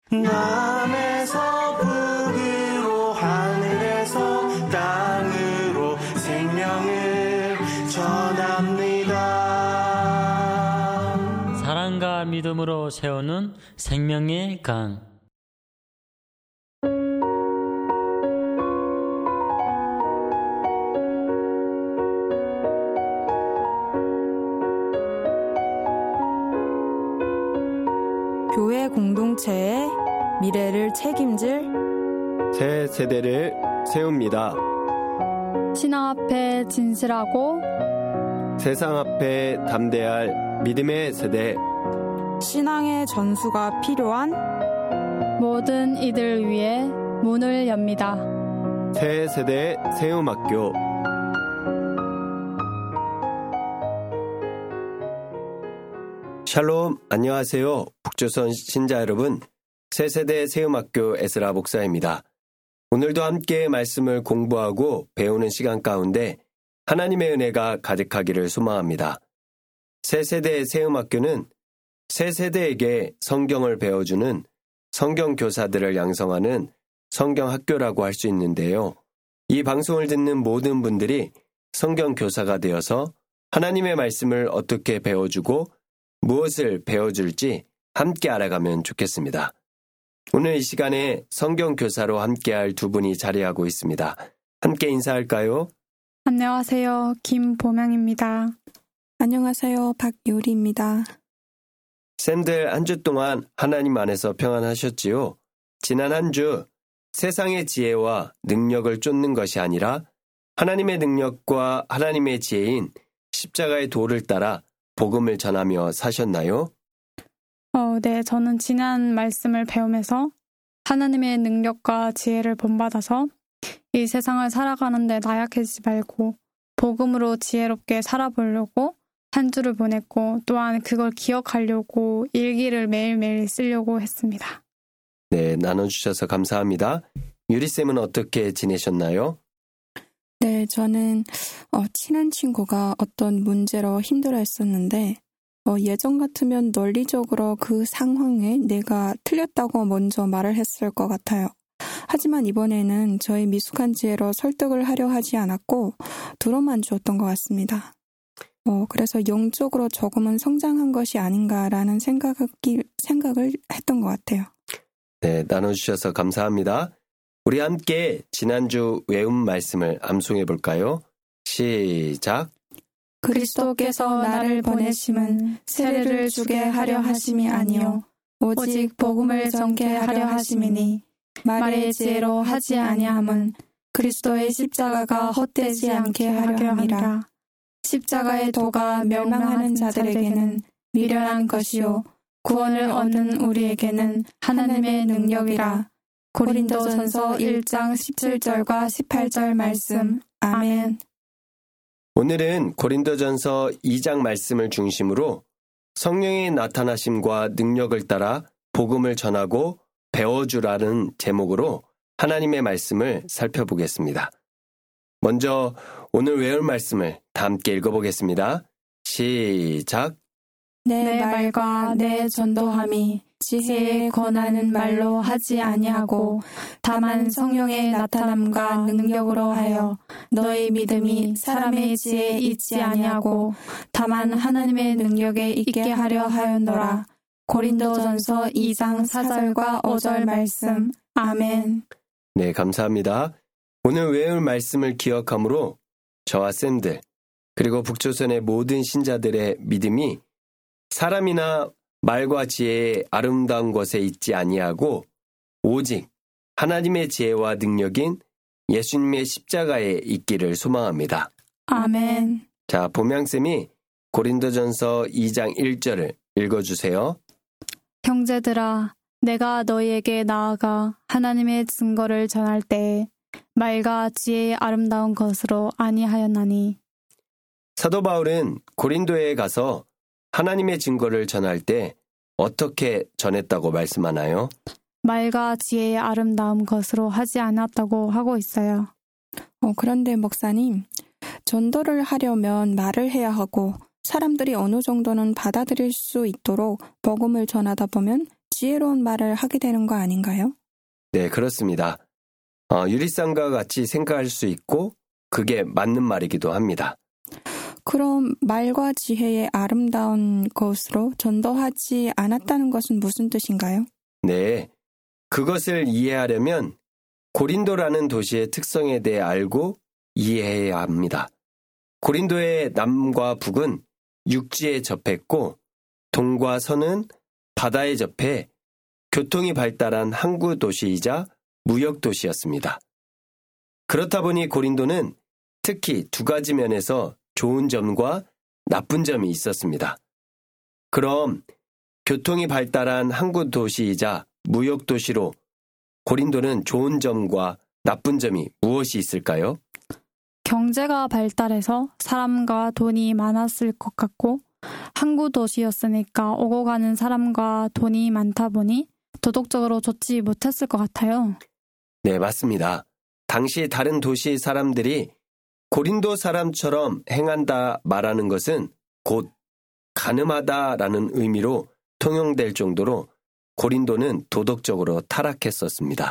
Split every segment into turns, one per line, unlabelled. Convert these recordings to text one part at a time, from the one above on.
남에서 북으로 하늘에서 땅으로 생명을 전합니다.
사랑과 믿음으로 세우는 생명의 강.
교회 공동체의 미래를 책임질
새 세대를 세웁니다.
신앙 앞에 진실하고
세상 앞에 담대할 믿음의 세대.
신앙의 전수가 필요한
모든 이들을 위해 문을 엽니다.
새 세대 세움학교. 샬롬, 안녕하세요. 북조선 신자 여러분, 새세대 세움학교 에스라 목사입니다. 오늘도 함께 말씀을 공부하고 배우는 시간 가운데 하나님의 은혜가 가득하기를 소망합니다. 새세대 세움학교는 새세대에게 성경을 배워주는 성경교사들을 양성하는 성경학교라고 할 수 있는데요. 이 방송을 듣는 모든 분들이 성경교사가 되어서 하나님의 말씀을 어떻게 배워주고 무엇을 배워줄지 함께 알아가면 좋겠습니다. 오늘 이 시간에 성경교사로 함께할 두 분이 자리하고 있습니다. 함께 인사할까요?
안녕하세요. 김보명입니다.
안녕하세요. 박유리입니다.
쌤들 한 주 동안 하나님 안에서 평안하셨지요? 지난 한 주 세상의 지혜와 능력을 쫓는 것이 아니라 하나님의 능력과 하나님의 지혜인 십자가의 도를 따라 복음을 전하며 사셨나요?
네, 저는 지난 말씀을 배우면서 하나님의 능력과 지혜를 본받아서 이 세상을 살아가는데 나약해지지 말고 복음으로 지혜롭게 살아보려고 한 주를 보냈고 또한 그걸 기억하려고 일기를 매일매일 쓰려고 했습니다.
네, 나눠주셔서 감사합니다. 유리쌤은 어떻게 지내셨나요?
네, 저는 친한 친구가 어떤 문제로 힘들어했었는데 예전 같으면 논리적으로 그 상황에 내가 틀렸다고 먼저 말을 했을 것 같아요. 하지만 이번에는 저의 미숙한 지혜로 설득을 하려 하지 않았고 들어만 주었던 것 같습니다. 그래서 영적으로 조금은 성장한 것이 아닌가라는 생각을 했던 것 같아요.
네, 나눠주셔서 감사합니다. 우리 함께 지난주 외운 말씀을 암송해 볼까요? 시작!
그리스도께서 나를 보내심은 세례를 주게 하려 하심이 아니요 오직 복음을 전케 하려 하심이니 말의 지혜로 하지 아니함은 그리스도의 십자가가 헛되지 않게 하려 함이라. 십자가의 도가 멸망하는 자들에게는 미련한 것이요 구원을 얻는 우리에게는 하나님의 능력이라. 고린도전서 1장 17절과 18절 말씀. 아멘.
오늘은 고린도전서 2장 말씀을 중심으로 성령의 나타나심과 능력을 따라 복음을 전하고 배워주라는 제목으로 하나님의 말씀을 살펴보겠습니다. 먼저 오늘 외울 말씀을 다 함께 읽어보겠습니다. 시작!
내 말과 내 전도함이 지혜에 권하는 말로 하지 아니하고 다만 성령의 나타남과 능력으로 하여 너의 믿음이 사람의 지혜에 있지 아니하고 다만 하나님의 능력에 있게 하려 하였노라. 고린도전서 2장 4절과 5절 말씀. 아멘.
네, 감사합니다. 오늘 외울 말씀을 기억함으로 저와 쌤들 그리고 북조선의 모든 신자들의 믿음이 사람이나 말과 지혜의 아름다운 것에 있지 아니하고 오직 하나님의 지혜와 능력인 예수님의 십자가에 있기를 소망합니다.
아멘.
자, 보명쌤이 고린도전서 2장 1절을 읽어주세요.
형제들아, 내가 너희에게 나아가 하나님의 증거를 전할 때에 말과 지혜의 아름다운 것으로 아니하였나니.
사도 바울은 고린도에 가서 하나님의 증거를 전할 때 어떻게 전했다고 말씀하나요?
말과 지혜의 아름다운 것으로 하지 않았다고 하고 있어요.
그런데 목사님, 전도를 하려면 말을 해야 하고 사람들이 어느 정도는 받아들일 수 있도록 복음을 전하다 보면 지혜로운 말을 하게 되는 거 아닌가요?
네, 그렇습니다. 유리상과 같이 생각할 수 있고 그게 맞는 말이기도 합니다.
그럼 말과 지혜의 아름다운 것으로 전도하지 않았다는 것은 무슨 뜻인가요?
네, 그것을 이해하려면 고린도라는 도시의 특성에 대해 알고 이해해야 합니다. 고린도의 남과 북은 육지에 접했고 동과 서는 바다에 접해 교통이 발달한 항구 도시이자 무역 도시였습니다. 그렇다 보니 고린도는 특히 두 가지 면에서 좋은 점과 나쁜 점이 있었습니다. 그럼 교통이 발달한 항구 도시이자 무역 도시로 고린도는 좋은 점과 나쁜 점이 무엇이 있을까요?
경제가 발달해서 사람과 돈이 많았을 것 같고 항구 도시였으니까 오고 가는 사람과 돈이 많다 보니 도덕적으로 좋지 못했을 것 같아요.
네, 맞습니다. 당시 다른 도시 사람들이 고린도 사람처럼 행한다 말하는 것은 곧 간음하다라는 의미로 통용될 정도로 고린도는 도덕적으로 타락했었습니다.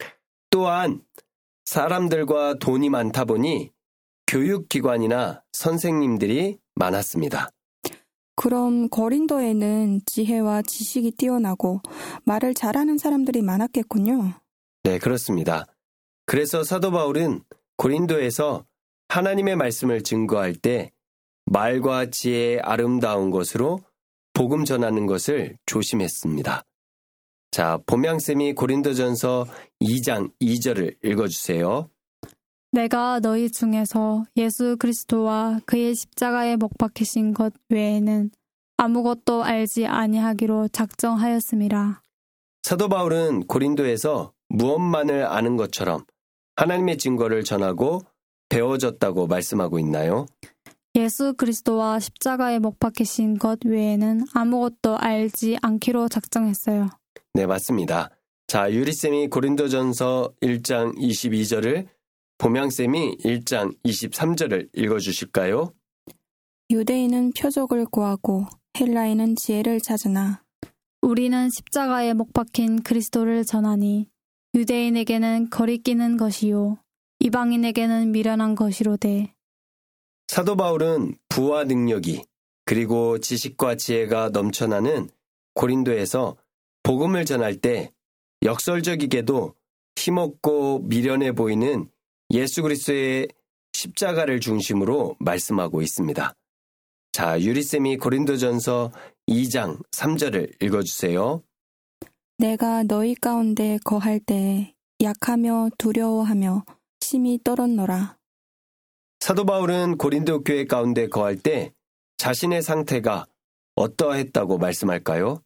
또한 사람들과 돈이 많다 보니 교육기관이나 선생님들이 많았습니다.
그럼 고린도에는 지혜와 지식이 뛰어나고 말을 잘하는 사람들이 많았겠군요.
네, 그렇습니다. 그래서 사도 바울은 고린도에서 하나님의 말씀을 증거할 때 말과 지혜의 아름다운 것으로 복음 전하는 것을 조심했습니다. 자, 봄양쌤이 고린도전서 2장 2절을 읽어주세요.
내가 너희 중에서 예수 그리스도와 그의 십자가에 못 박히신 것 외에는 아무것도 알지 아니하기로 작정하였음이라.
사도 바울은 고린도에서 무엇만을 아는 것처럼 하나님의 증거를 전하고 배워졌다고 말씀하고 있나요?
예수 그리스도와 십자가에 못 박히신 것 외에는 아무것도 알지 않기로 작정했어요.
네, 맞습니다. 자, 유리쌤이 고린도전서 1장 22절을, 봄양쌤이 1장 23절을 읽어주실까요?
유대인은 표적을 구하고 헬라인은 지혜를 찾으나
우리는 십자가에 못 박힌 그리스도를 전하니 유대인에게는 거리끼는 것이요 이방인에게는 미련한 것이로되.
사도 바울은 부와 능력이 그리고 지식과 지혜가 넘쳐나는 고린도에서 복음을 전할 때 역설적이게도 힘없고 미련해 보이는 예수 그리스도의 십자가를 중심으로 말씀하고 있습니다. 자, 유리쌤이 고린도전서 2장 3절을 읽어주세요.
내가 너희 가운데 거할 때에 약하며 두려워하며 심히 떨었노라.
사도 바울은 고린도 교회 가운데 거할 때 자신의 상태가 어떠했다고 말씀할까요?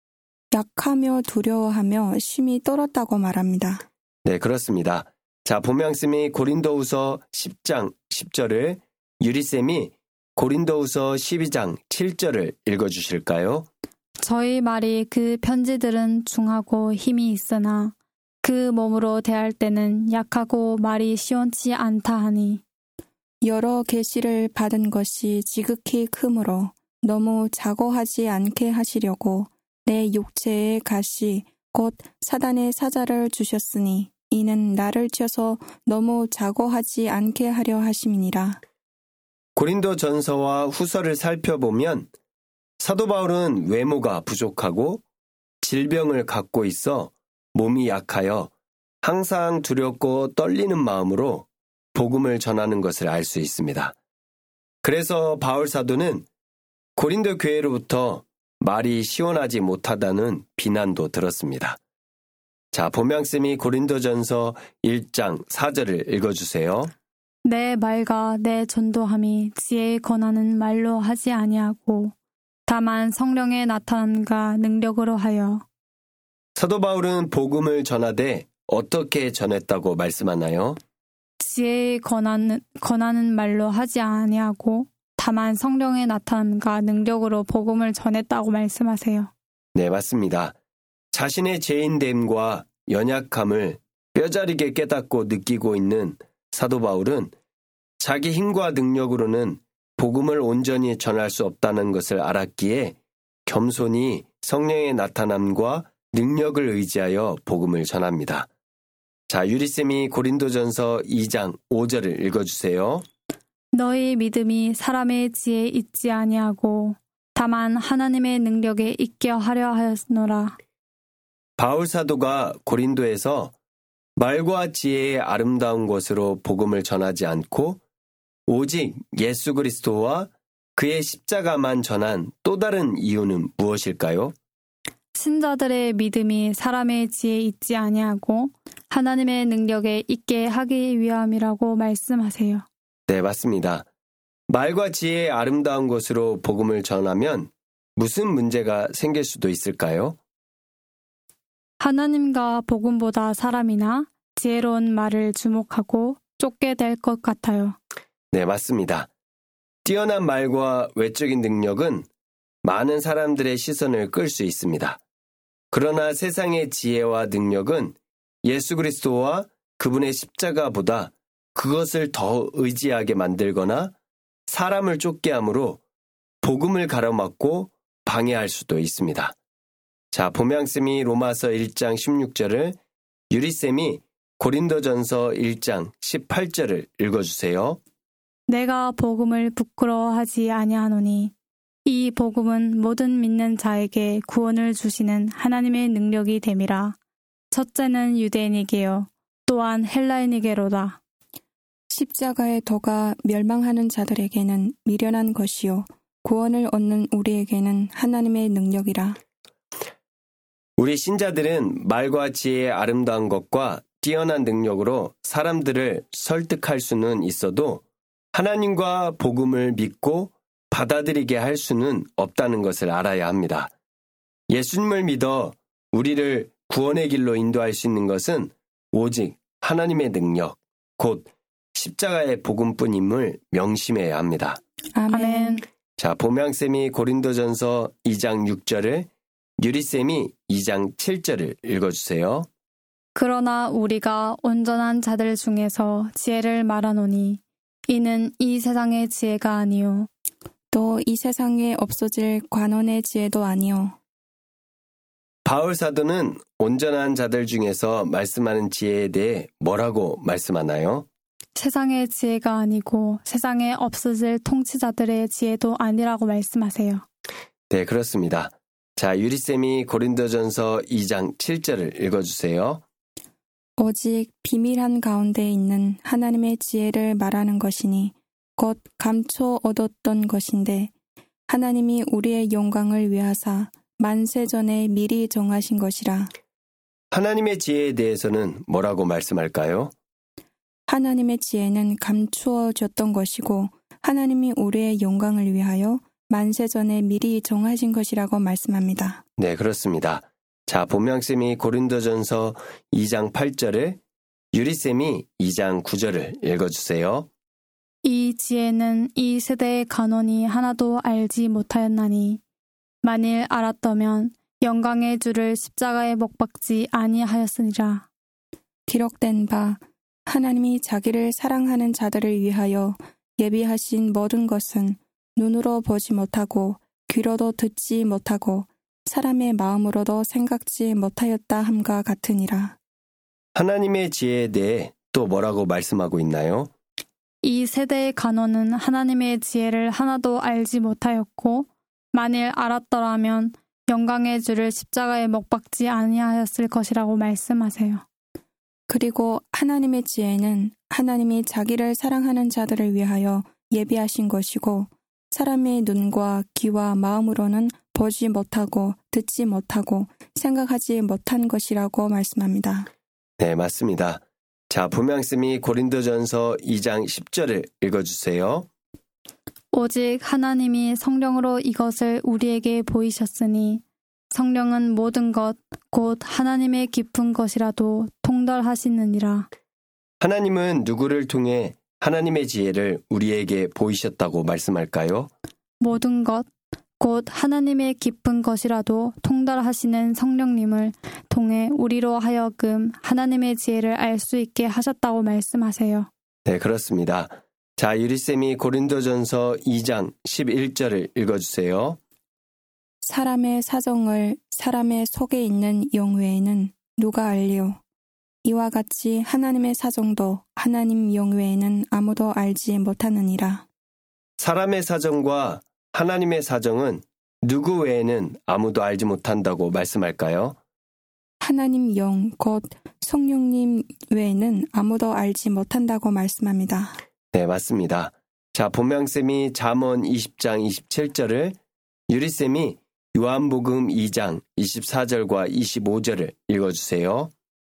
약하며 두려워하며 심히 떨었다고 말합니다.
네, 그렇습니다. 자, 봄양쌤이 고린도후서 10장 10절을, 유리쌤이 고린도후서 12장 7절을 읽어주실까요?
저희 말이 그 편지들은 중하고 힘이 있으나 그 몸으로 대할 때는 약하고 말이 시원치 않다 하니
여러 계시를 받은 것이 지극히 크므로 너무 자고하지 않게 하시려고 내 육체의 가시 곧 사단의 사자를 주셨으니 이는 나를 쳐서 너무 자고하지 않게 하려 하심이니라.
고린도 전서와 후서를 살펴보면 사도 바울은 외모가 부족하고 질병을 갖고 있어 몸이 약하여 항상 두렵고 떨리는 마음으로 복음을 전하는 것을 알 수 있습니다. 그래서 바울 사도는 고린도 교회로부터 말이 시원하지 못하다는 비난도 들었습니다. 자, 봄양쌤이 고린도전서 1장 4절을 읽어주세요.
내 말과 내 전도함이 지혜의 권하는 말로 하지 아니하고 다만 성령의 나타남과 능력으로 하여.
사도 바울은 복음을 전하되 어떻게 전했다고 말씀하나요?
지혜의 권하는 말로 하지 아니하고 다만 성령의 나타남과 능력으로 복음을 전했다고 말씀하세요.
네, 맞습니다. 자신의 죄인됨과 연약함을 뼈저리게 깨닫고 느끼고 있는 사도 바울은 자기 힘과 능력으로는 복음을 온전히 전할 수 없다는 것을 알았기에 겸손히 성령의 나타남과 능력을 의지하여 복음을 전합니다. 자, 유리쌤이 고린도전서 2장 5절을 읽어주세요.
너희 믿음이 사람의 지혜에 있지 아니하고 다만 하나님의 능력에 있게 하려 하였노라.
바울 사도가 고린도에서 말과 지혜의 아름다운 것으로 복음을 전하지 않고 오직 예수 그리스도와 그의 십자가만 전한 또 다른 이유는 무엇일까요?
신자들의 믿음이 사람의 지혜에 있지 아니하고 하나님의 능력에 있게 하기 위함이라고 말씀하세요.
네, 맞습니다. 말과 지혜의 아름다운 것으로 복음을 전하면 무슨 문제가 생길 수도 있을까요?
하나님과 복음보다 사람이나 지혜로운 말을 주목하고 쫓게 될 것 같아요.
네, 맞습니다. 뛰어난 말과 외적인 능력은 많은 사람들의 시선을 끌 수 있습니다. 그러나 세상의 지혜와 능력은 예수 그리스도와 그분의 십자가보다 그것을 더 의지하게 만들거나 사람을 쫓게 하므로 복음을 가로막고 방해할 수도 있습니다. 자, 보명쌤이 로마서 1장 16절을, 유리쌤이 고린도전서 1장 18절을 읽어주세요.
내가 복음을 부끄러워하지 아니하노니 이 복음은 모든 믿는 자에게 구원을 주시는 하나님의 능력이 됨이라. 첫째는 유대인에게요 또한 헬라인에게로다.
십자가의 도가 멸망하는 자들에게는 미련한 것이요 구원을 얻는 우리에게는 하나님의 능력이라.
우리 신자들은 말과 지혜의 아름다운 것과 뛰어난 능력으로 사람들을 설득할 수는 있어도 하나님과 복음을 믿고 받아들이게 할 수는 없다는 것을 알아야 합니다. 예수님을 믿어 우리를 구원의 길로 인도할 수 있는 것은 오직 하나님의 능력, 곧 십자가의 복음뿐임을 명심해야 합니다.
아멘.
자, 보명쌤이 고린도전서 2장 6절을, 유리쌤이 2장 7절을 읽어주세요.
그러나 우리가 온전한 자들 중에서 지혜를 말하노니 이는 이 세상의 지혜가 아니요
또 이 세상에 없어질 관원의 지혜도 아니요.
바울 사도는 온전한 자들 중에서 말씀하는 지혜에 대해 뭐라고 말씀하나요?
세상의 지혜가 아니고 세상에 없어질 통치자들의 지혜도 아니라고 말씀하세요.
네, 그렇습니다. 자, 유리쌤이 고린도전서 2장 7절을 읽어주세요.
오직 비밀한 가운데 있는 하나님의 지혜를 말하는 것이니 곧 감춰 얻었던 것인데 하나님이 우리의 영광을 위하사 만세 전에 미리 정하신 것이라.
하나님의 지혜에 대해서는 뭐라고 말씀할까요?
하나님의 지혜는 감추어졌던 것이고 하나님이 우리의 영광을 위하여 만세 전에 미리 정하신 것이라고 말씀합니다.
네, 그렇습니다. 자, 본명쌤이 고린도전서 2장 8절을, 유리쌤이 2장 9절을 읽어주세요.
이 지혜는 이 세대의 간원이 하나도 알지 못하였나니 만일 알았더면 영광의 주를 십자가에 못 박지 아니하였으니라.
기록된 바 하나님이 자기를 사랑하는 자들을 위하여 예비하신 모든 것은 눈으로 보지 못하고 귀로도 듣지 못하고 사람의 마음으로도 생각지 못하였다 함과 같으니라.
하나님의 지혜에 대해 또 뭐라고 말씀하고 있나요?
이 세대의 간원은 하나님의 지혜를 하나도 알지 못하였고 만일 알았더라면 영광의 주를 십자가에 못 박지 아니하였을 것이라고 말씀하세요.
그리고 하나님의 지혜는 하나님이 자기를 사랑하는 자들을 위하여 예비하신 것이고 사람의 눈과 귀와 마음으로는 보지 못하고 듣지 못하고 생각하지 못한 것이라고 말씀합니다.
네, 맞습니다. 자, 분명씀이 고린도전서 2장 10절을 읽어주세요.
오직 하나님이 성령으로 이것을 우리에게 보이셨으니 성령은 모든 것, 곧 하나님의 깊은 것이라도 통달하시느니라.
하나님은 누구를 통해 하나님의 지혜를 우리에게 보이셨다고 말씀할까요?
모든 것, 곧 하나님의 깊은 것이라도 통달하시는 성령님을 통해 우리로 하여금 하나님의 지혜를 알 수 있게 하셨다고 말씀하세요.
네, 그렇습니다. 자, 유리쌤이 고린도전서 2장 11절을 읽어주세요.
사람의 사정을 사람의 속에 있는 영 외에는 누가 알리오? 이와 같이 하나님의 사정도 하나님 영 외에는 아무도 알지 못하느니라.
사람의 사정과 하나님의 사정은 누구 외에는 아무도 알지 못한다고 말씀할까요?
하나님 영, 곧 성령님 외에는 아무도 알지 못한다고 말씀합니다.
네, 맞습니다. 자, 본명쌤이 잠언 20장 27절을, 유리쌤이 요한복음 2장 24절과 25절을 읽어주세요.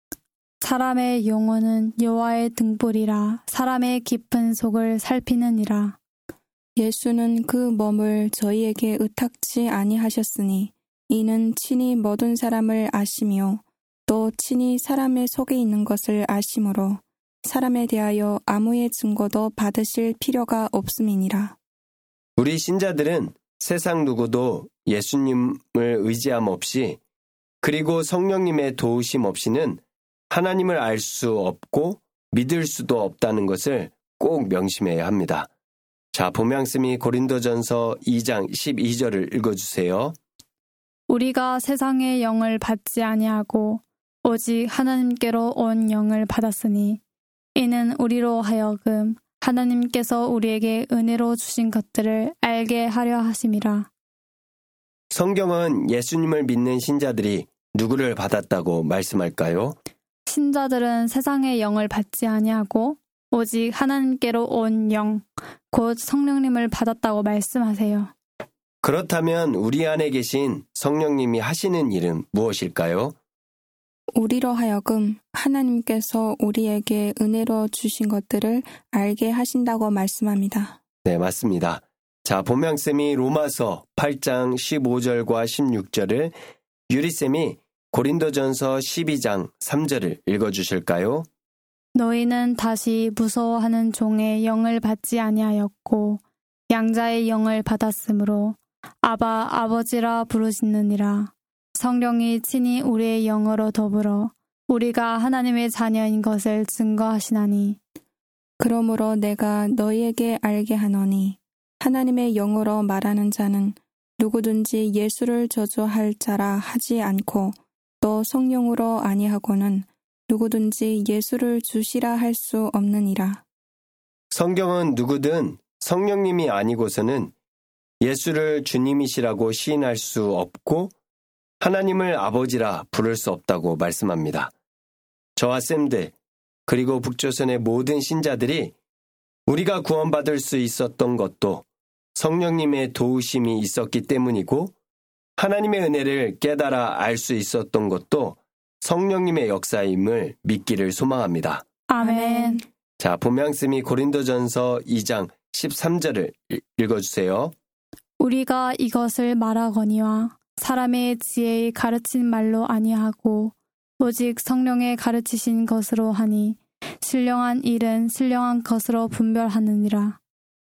사람의 영혼은 여호와의 등불이라 사람의 깊은 속을 살피느니라.
예수는 그 몸을 저희에게 의탁치 아니하셨으니 이는 친히 모든 사람을 아시며 또 친히 사람의 속에 있는 것을 아심으로 사람에 대하여 아무의 증거도 받으실 필요가 없음이니라.
우리 신자들은 세상 누구도 예수님을 의지함 없이, 그리고 성령님의 도우심 없이는 하나님을 알 수 없고 믿을 수도 없다는 것을 꼭 명심해야 합니다. 자, 본명씀이 고린도전서 2장 12절을 읽어주세요.
우리가 세상의 영을 받지 아니하고 오직 하나님께로 온 영을 받았으니 이는 우리로 하여금 하나님께서 우리에게 은혜로 주신 것들을 알게 하려 하심이라.
성경은 예수님을 믿는 신자들이 누구를 받았다고 말씀할까요?
신자들은 세상의 영을 받지 아니하고 오직 하나님께로 온 영, 곧 성령님을 받았다고 말씀하세요.
그렇다면 우리 안에 계신 성령님이 하시는 일은 무엇일까요?
우리로 하여금 하나님께서 우리에게 은혜로 주신 것들을 알게 하신다고 말씀합니다.
네, 맞습니다. 자, 본명쌤이 로마서 8장 15절과 16절을, 유리쌤이 고린도전서 12장 3절을 읽어주실까요?
너희는 다시 무서워하는 종의 영을 받지 아니하였고 양자의 영을 받았으므로 아바 아버지라 부르시느니라. 성령이 친히 우리의 영으로 더불어 우리가 하나님의 자녀인 것을 증거하시나니.
그러므로 내가 너희에게 알게 하노니 하나님의 영으로 말하는 자는 누구든지 예수를 저주할 자라 하지 않고 또 성령으로 아니하고는 누구든지 예수를 주시라 할 수 없느니라.
성경은 누구든 성령님이 아니고서는 예수를 주님이시라고 시인할 수 없고 하나님을 아버지라 부를 수 없다고 말씀합니다. 저와 쌤들, 그리고 북조선의 모든 신자들이 우리가 구원받을 수 있었던 것도 성령님의 도우심이 있었기 때문이고, 하나님의 은혜를 깨달아 알 수 있었던 것도 성령님의 역사임을 믿기를 소망합니다.
아멘.
자, 본명쌤이 고린도전서 2장 13절을 읽어주세요.
우리가 이것을 말하거니와 사람의 지혜의 가르친 말로 아니하고 오직 성령의 가르치신 것으로 하니 신령한 일은 신령한 것으로 분별하느니라.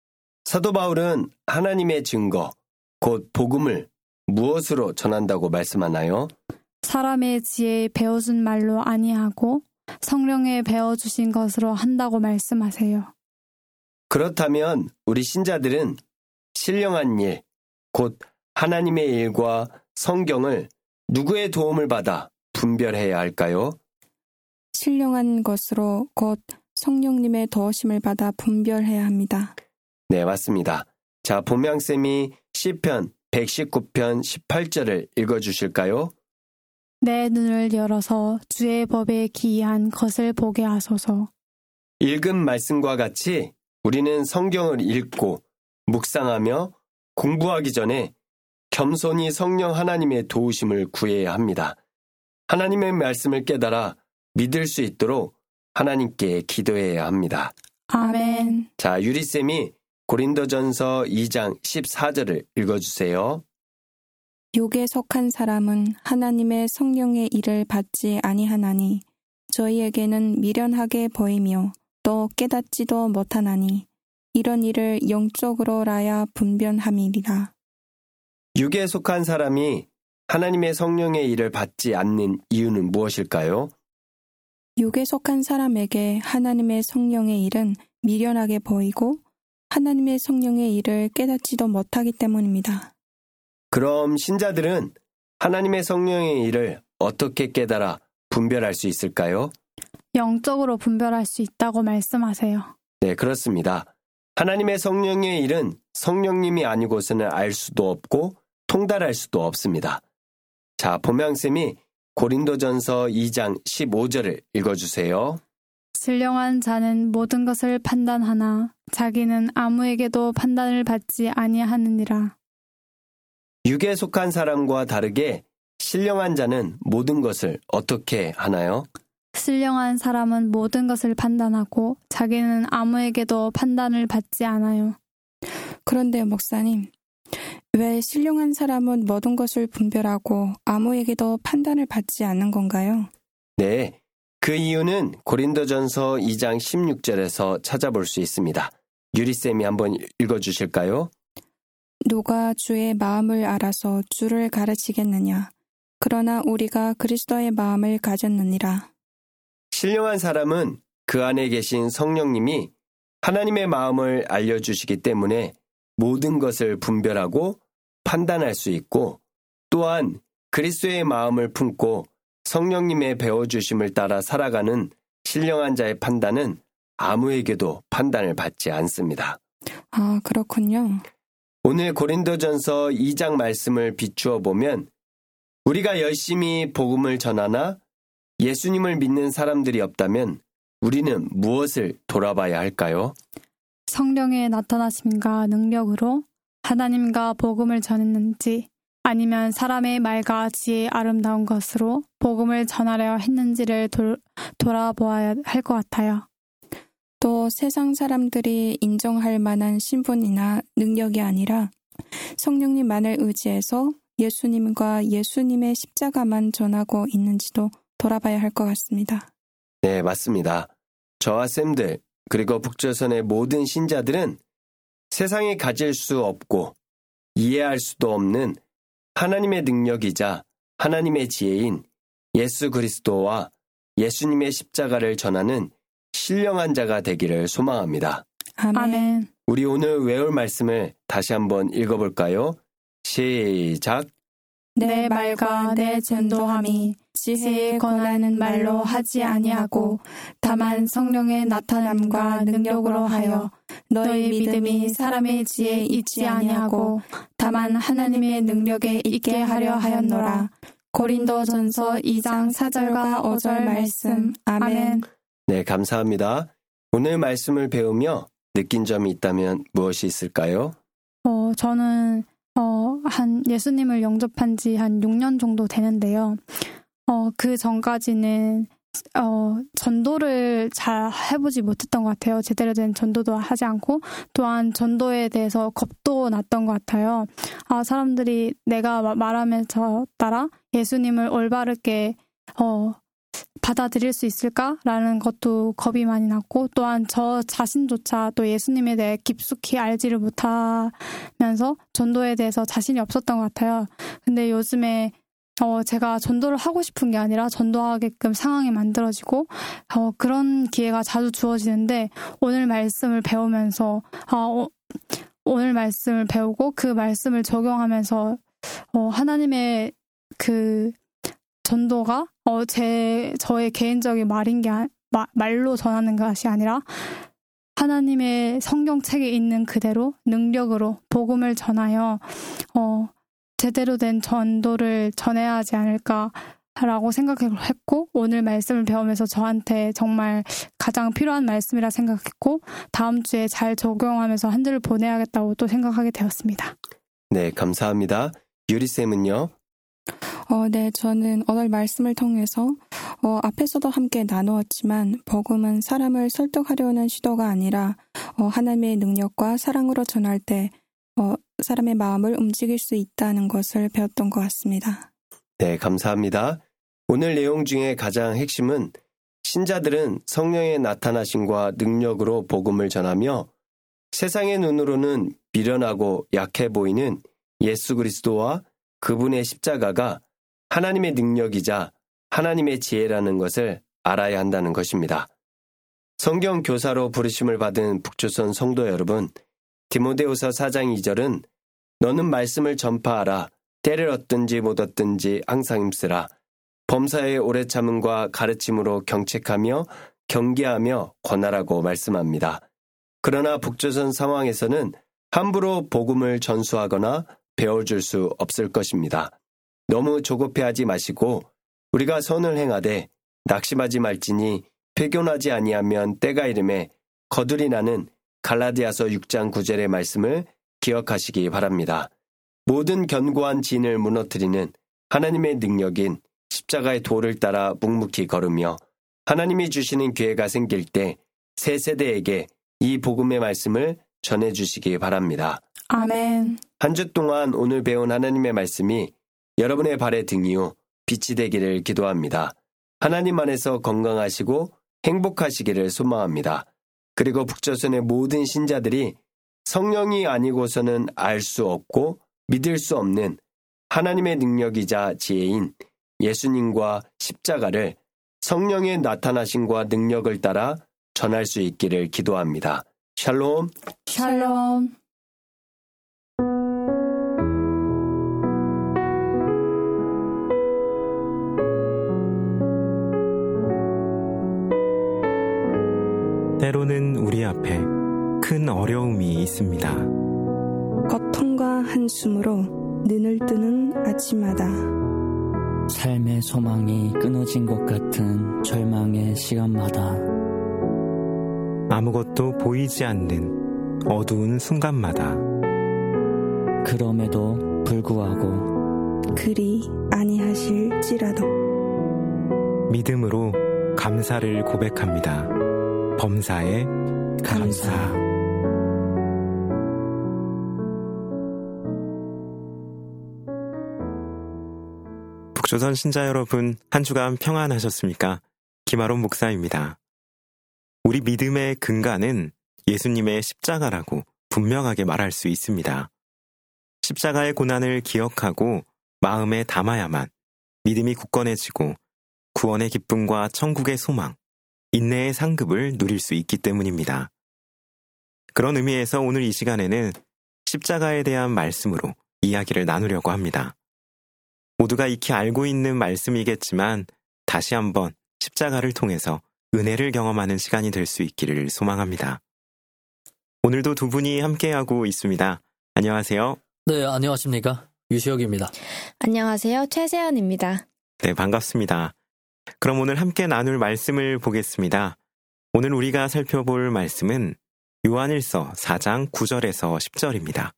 사도 바울은 하나님의 증거, 곧 복음을 무엇으로 전한다고 말씀하나요?
사람의 지혜에 배워준 말로 아니하고 성령에 배워주신 것으로 한다고 말씀하세요.
그렇다면 우리 신자들은 신령한 일, 곧 하나님의 일과 성경을 누구의 도움을 받아 분별해야 할까요?
신령한 것으로 곧 성령님의 도우심을 받아 분별해야 합니다.
네, 맞습니다. 자, 본명쌤이 시편 119편 18절을 읽어주실까요?
내 눈을 열어서 주의 법에 기이한 것을 보게 하소서.
읽은 말씀과 같이 우리는 성경을 읽고 묵상하며 공부하기 전에 겸손히 성령 하나님의 도우심을 구해야 합니다. 하나님의 말씀을 깨달아 믿을 수 있도록 하나님께 기도해야 합니다.
아멘.
자, 유리쌤이 고린도전서 2장 14절을 읽어주세요.
육에 속한 사람은 하나님의 성령의 일을 받지 아니하나니 저희에게는 미련하게 보이며 또 깨닫지도 못하나니 이런 일을 영적으로라야 분별함이리라.
육에 속한 사람이 하나님의 성령의 일을 받지 않는 이유는 무엇일까요?
육에 속한 사람에게 하나님의 성령의 일은 미련하게 보이고 하나님의 성령의 일을 깨닫지도 못하기 때문입니다.
그럼 신자들은 하나님의 성령의 일을 어떻게 깨달아 분별할 수 있을까요?
영적으로 분별할 수 있다고 말씀하세요.
네, 그렇습니다. 하나님의 성령의 일은 성령님이 아니고서는 알 수도 없고 통달할 수도 없습니다. 자, 보명쌤이 고린도전서 2장 15절을 읽어주세요.
신령한 자는 모든 것을 판단하나 자기는 아무에게도 판단을 받지 아니하느니라.
육에 속한 사람과 다르게 신령한 자는 모든 것을 어떻게 하나요?
신령한 사람은 모든 것을 판단하고 자기는 아무에게도 판단을 받지 않아요.
그런데 목사님, 왜 신령한 사람은 모든 것을 분별하고 아무에게도 판단을 받지 않는 건가요?
네, 그 이유는 고린도전서 2장 16절에서 찾아볼 수 있습니다. 유리쌤이 한번 읽어주실까요?
누가 주의 마음을 알아서 주를 가르치겠느냐? 그러나 우리가 그리스도의 마음을 가졌느니라.
신령한 사람은 그 안에 계신 성령님이 하나님의 마음을 알려주시기 때문에 모든 것을 분별하고 판단할 수 있고, 또한 그리스도의 마음을 품고 성령님의 배워주심을 따라 살아가는 신령한 자의 판단은 아무에게도 판단을 받지 않습니다.
아, 그렇군요.
오늘 고린도전서 2장 말씀을 비추어 보면 우리가 열심히 복음을 전하나 예수님을 믿는 사람들이 없다면 우리는 무엇을 돌아봐야 할까요?
성령의 나타나심과 능력으로 하나님과 복음을 전했는지, 아니면 사람의 말과 지혜의 아름다운 것으로 복음을 전하려 했는지를 돌아보아야 할 것 같아요.
또 세상 사람들이 인정할 만한 신분이나 능력이 아니라 성령님만을 의지해서 예수님과 예수님의 십자가만 전하고 있는지도 돌아봐야 할 것 같습니다.
네, 맞습니다. 저와 쌤들, 그리고 북조선의 모든 신자들은 세상에 가질 수 없고 이해할 수도 없는 하나님의 능력이자 하나님의 지혜인 예수 그리스도와 예수님의 십자가를 전하는 신령한 자가 되기를 소망합니다.
아멘.
우리 오늘 외울 말씀을 다시 한번 읽어볼까요? 시작.
내 말과 내 전도함이 지혜에 권하는 말로 하지 아니하고 다만 성령의 나타남과 능력으로 하여 너희 믿음이 사람의 지혜에 있지 아니하고 다만 하나님의 능력에 있게 하려 하였노라. 고린도전서 2장 4절과 5절 말씀. 아멘.
네, 감사합니다. 오늘 말씀을 배우며 느낀 점이 있다면 무엇이 있을까요?
저는 한 예수님을 영접한 지 한 6년 정도 되는데요. 그 전까지는 전도를 잘 해보지 못했던 것 같아요. 제대로 된 전도도 하지 않고, 또한 전도에 대해서 겁도 났던 것 같아요. 사람들이 내가 말하면서 따라 예수님을 올바르게 받아들일 수 있을까라는 것도 겁이 많이 났고, 또한 저 자신조차 또 예수님에 대해 깊숙이 알지를 못하면서 전도에 대해서 자신이 없었던 것 같아요. 근데 요즘에 제가 전도를 하고 싶은 게 아니라 전도하게끔 상황이 만들어지고 그런 기회가 자주 주어지는데, 오늘 말씀을 배우면서 오늘 말씀을 배우고 그 말씀을 적용하면서 하나님의 그 전도가 저의 개인적인 말로 전하는 것이 아니라 하나님의 성경책에 있는 그대로 능력으로 복음을 전하여 제대로 된 전도를 전해야 하지 않을까라고 생각했고, 오늘 말씀을 배우면서 저한테 정말 가장 필요한 말씀이라 생각했고, 다음 주에 잘 적용하면서 한 주를 보내야겠다고 또 생각하게 되었습니다.
네, 감사합니다. 유리쌤은요?
네, 저는 오늘 말씀을 통해서 앞에서도 함께 나누었지만 복음은 사람을 설득하려는 시도가 아니라 하나님의 능력과 사랑으로 전할 때 사람의 마음을 움직일 수 있다는 것을 배웠던 것 같습니다.
네, 감사합니다. 오늘 내용 중에 가장 핵심은 신자들은 성령의 나타나심과 능력으로 복음을 전하며 세상의 눈으로는 미련하고 약해 보이는 예수 그리스도와 그분의 십자가가 하나님의 능력이자 하나님의 지혜라는 것을 알아야 한다는 것입니다. 성경 교사로 부르심을 받은 북조선 성도 여러분, 디모데후서 4장 2절은 너는 말씀을 전파하라. 때를 얻든지 못 얻든지 항상 힘쓰라. 범사의 오래 참음과 가르침으로 경책하며 경계하며 권하라고 말씀합니다. 그러나 북조선 상황에서는 함부로 복음을 전수하거나 배워줄 수 없을 것입니다. 너무 조급해하지 마시고 우리가 선을 행하되 낙심하지 말지니 폐교하지 아니하면 때가 이름에 거두리 나는 갈라디아서 6장 9절의 말씀을 기억하시기 바랍니다. 모든 견고한 진을 무너뜨리는 하나님의 능력인 십자가의 도를 따라 묵묵히 걸으며 하나님이 주시는 기회가 생길 때 새 세대에게 이 복음의 말씀을 전해주시기 바랍니다.
아멘.
한 주 동안 오늘 배운 하나님의 말씀이 여러분의 발의 등이요 빛이 되기를 기도합니다. 하나님 안에서 건강하시고 행복하시기를 소망합니다. 그리고 북조선의 모든 신자들이 성령이 아니고서는 알 수 없고 믿을 수 없는 하나님의 능력이자 지혜인 예수님과 십자가를 성령의 나타나심과 능력을 따라 전할 수 있기를 기도합니다. 샬롬.
샬롬.
때로는 우리 앞에 큰 어려움이 있습니다.
고통과 한숨으로 눈을 뜨는 아침마다
삶의 소망이 끊어진 것 같은 절망의 시간마다
아무것도 보이지 않는 어두운 순간마다
그럼에도 불구하고
그리 아니하실지라도
믿음으로 감사를 고백합니다. 범사에 감사. 북조선 신자 여러분, 한 주간 평안하셨습니까? 김아론 목사입니다. 우리 믿음의 근간은 예수님의 십자가라고 분명하게 말할 수 있습니다. 십자가의 고난을 기억하고 마음에 담아야만 믿음이 굳건해지고 구원의 기쁨과 천국의 소망, 인내의 상급을 누릴 수 있기 때문입니다. 그런 의미에서 오늘 이 시간에는 십자가에 대한 말씀으로 이야기를 나누려고 합니다. 모두가 익히 알고 있는 말씀이겠지만 다시 한번 십자가를 통해서 은혜를 경험하는 시간이 될 수 있기를 소망합니다. 오늘도 두 분이 함께하고 있습니다. 안녕하세요.
네, 안녕하십니까? 유시혁입니다.
안녕하세요. 최세연입니다.
네, 반갑습니다. 그럼 오늘 함께 나눌 말씀을 보겠습니다. 오늘 우리가 살펴볼 말씀은 요한일서 4장 9절에서 10절입니다.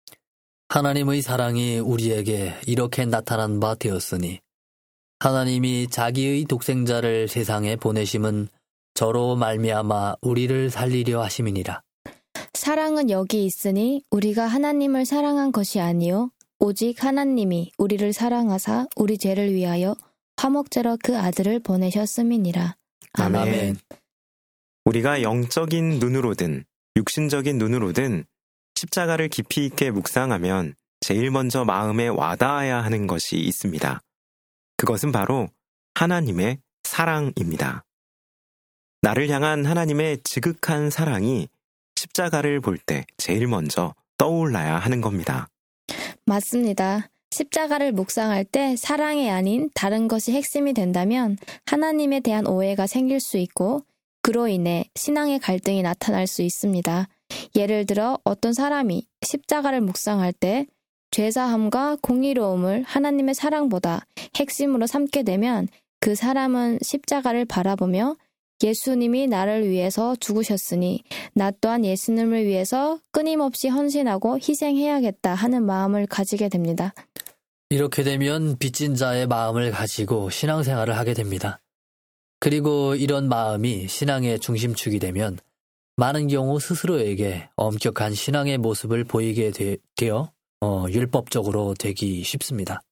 하나님의 사랑이 우리에게 이렇게 나타난 바 되었으니 하나님이 자기의 독생자를 세상에 보내심은 저로 말미암아 우리를 살리려 하심이니라.
사랑은 여기 있으니 우리가 하나님을 사랑한 것이 아니요 오직 하나님이 우리를 사랑하사 우리 죄를 위하여 화목제로 그 아들을 보내셨음이니라.
아멘.
우리가 영적인 눈으로든 육신적인 눈으로든 십자가를 깊이 있게 묵상하면 제일 먼저 마음에 와닿아야 하는 것이 있습니다. 그것은 바로 하나님의 사랑입니다. 나를 향한 하나님의 지극한 사랑이 십자가를 볼 때 제일 먼저 떠올라야 하는 겁니다.
맞습니다. 십자가를 묵상할 때 사랑이 아닌 다른 것이 핵심이 된다면 하나님에 대한 오해가 생길 수 있고 그로 인해 신앙의 갈등이 나타날 수 있습니다. 예를 들어 어떤 사람이 십자가를 묵상할 때 죄사함과 공의로움을 하나님의 사랑보다 핵심으로 삼게 되면 그 사람은 십자가를 바라보며 예수님이 나를 위해서 죽으셨으니 나 또한 예수님을 위해서 끊임없이 헌신하고 희생해야겠다 하는 마음을 가지게 됩니다.
이렇게 되면 빚진 자의 마음을 가지고 신앙생활을 하게 됩니다. 그리고 이런 마음이 신앙의 중심축이 되면 많은 경우 스스로에게 엄격한 신앙의 모습을 보이게 되어 율법적으로 되기 쉽습니다.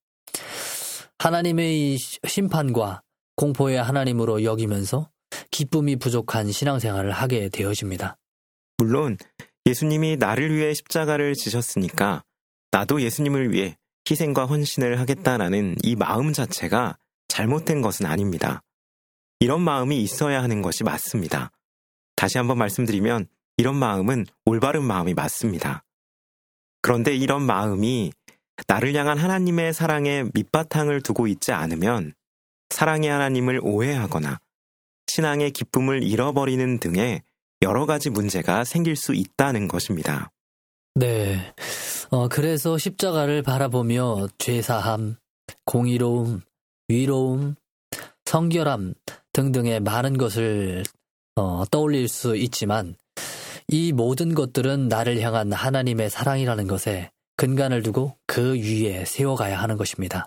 하나님의 심판과 공포의 하나님으로 여기면서 기쁨이 부족한 신앙생활을 하게 되어집니다.
물론 예수님이 나를 위해 십자가를 지셨으니까 나도 예수님을 위해 희생과 헌신을 하겠다라는 이 마음 자체가 잘못된 것은 아닙니다. 이런 마음이 있어야 하는 것이 맞습니다. 다시 한번 말씀드리면 이런 마음은 올바른 마음이 맞습니다. 그런데 이런 마음이 나를 향한 하나님의 사랑에 밑바탕을 두고 있지 않으면 사랑의 하나님을 오해하거나 신앙의 기쁨을 잃어버리는 등의 여러 가지 문제가 생길 수 있다는 것입니다.
네. 그래서 십자가를 바라보며 죄사함, 공의로움, 위로움, 성결함 등등의 많은 것을 떠올릴 수 있지만 이 모든 것들은 나를 향한 하나님의 사랑이라는 것에 근간을 두고 그 위에 세워가야 하는 것입니다.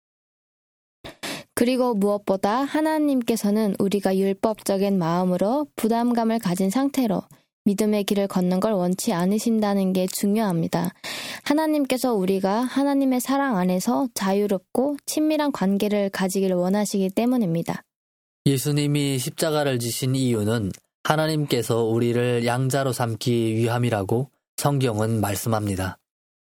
그리고 무엇보다 하나님께서는 우리가 율법적인 마음으로 부담감을 가진 상태로 믿음의 길을 걷는 걸 원치 않으신다는 게 중요합니다. 하나님께서 우리가 하나님의 사랑 안에서 자유롭고 친밀한 관계를 가지기를 원하시기 때문입니다.
예수님이 십자가를 지신 이유는 하나님께서 우리를 양자로 삼기 위함이라고 성경은 말씀합니다.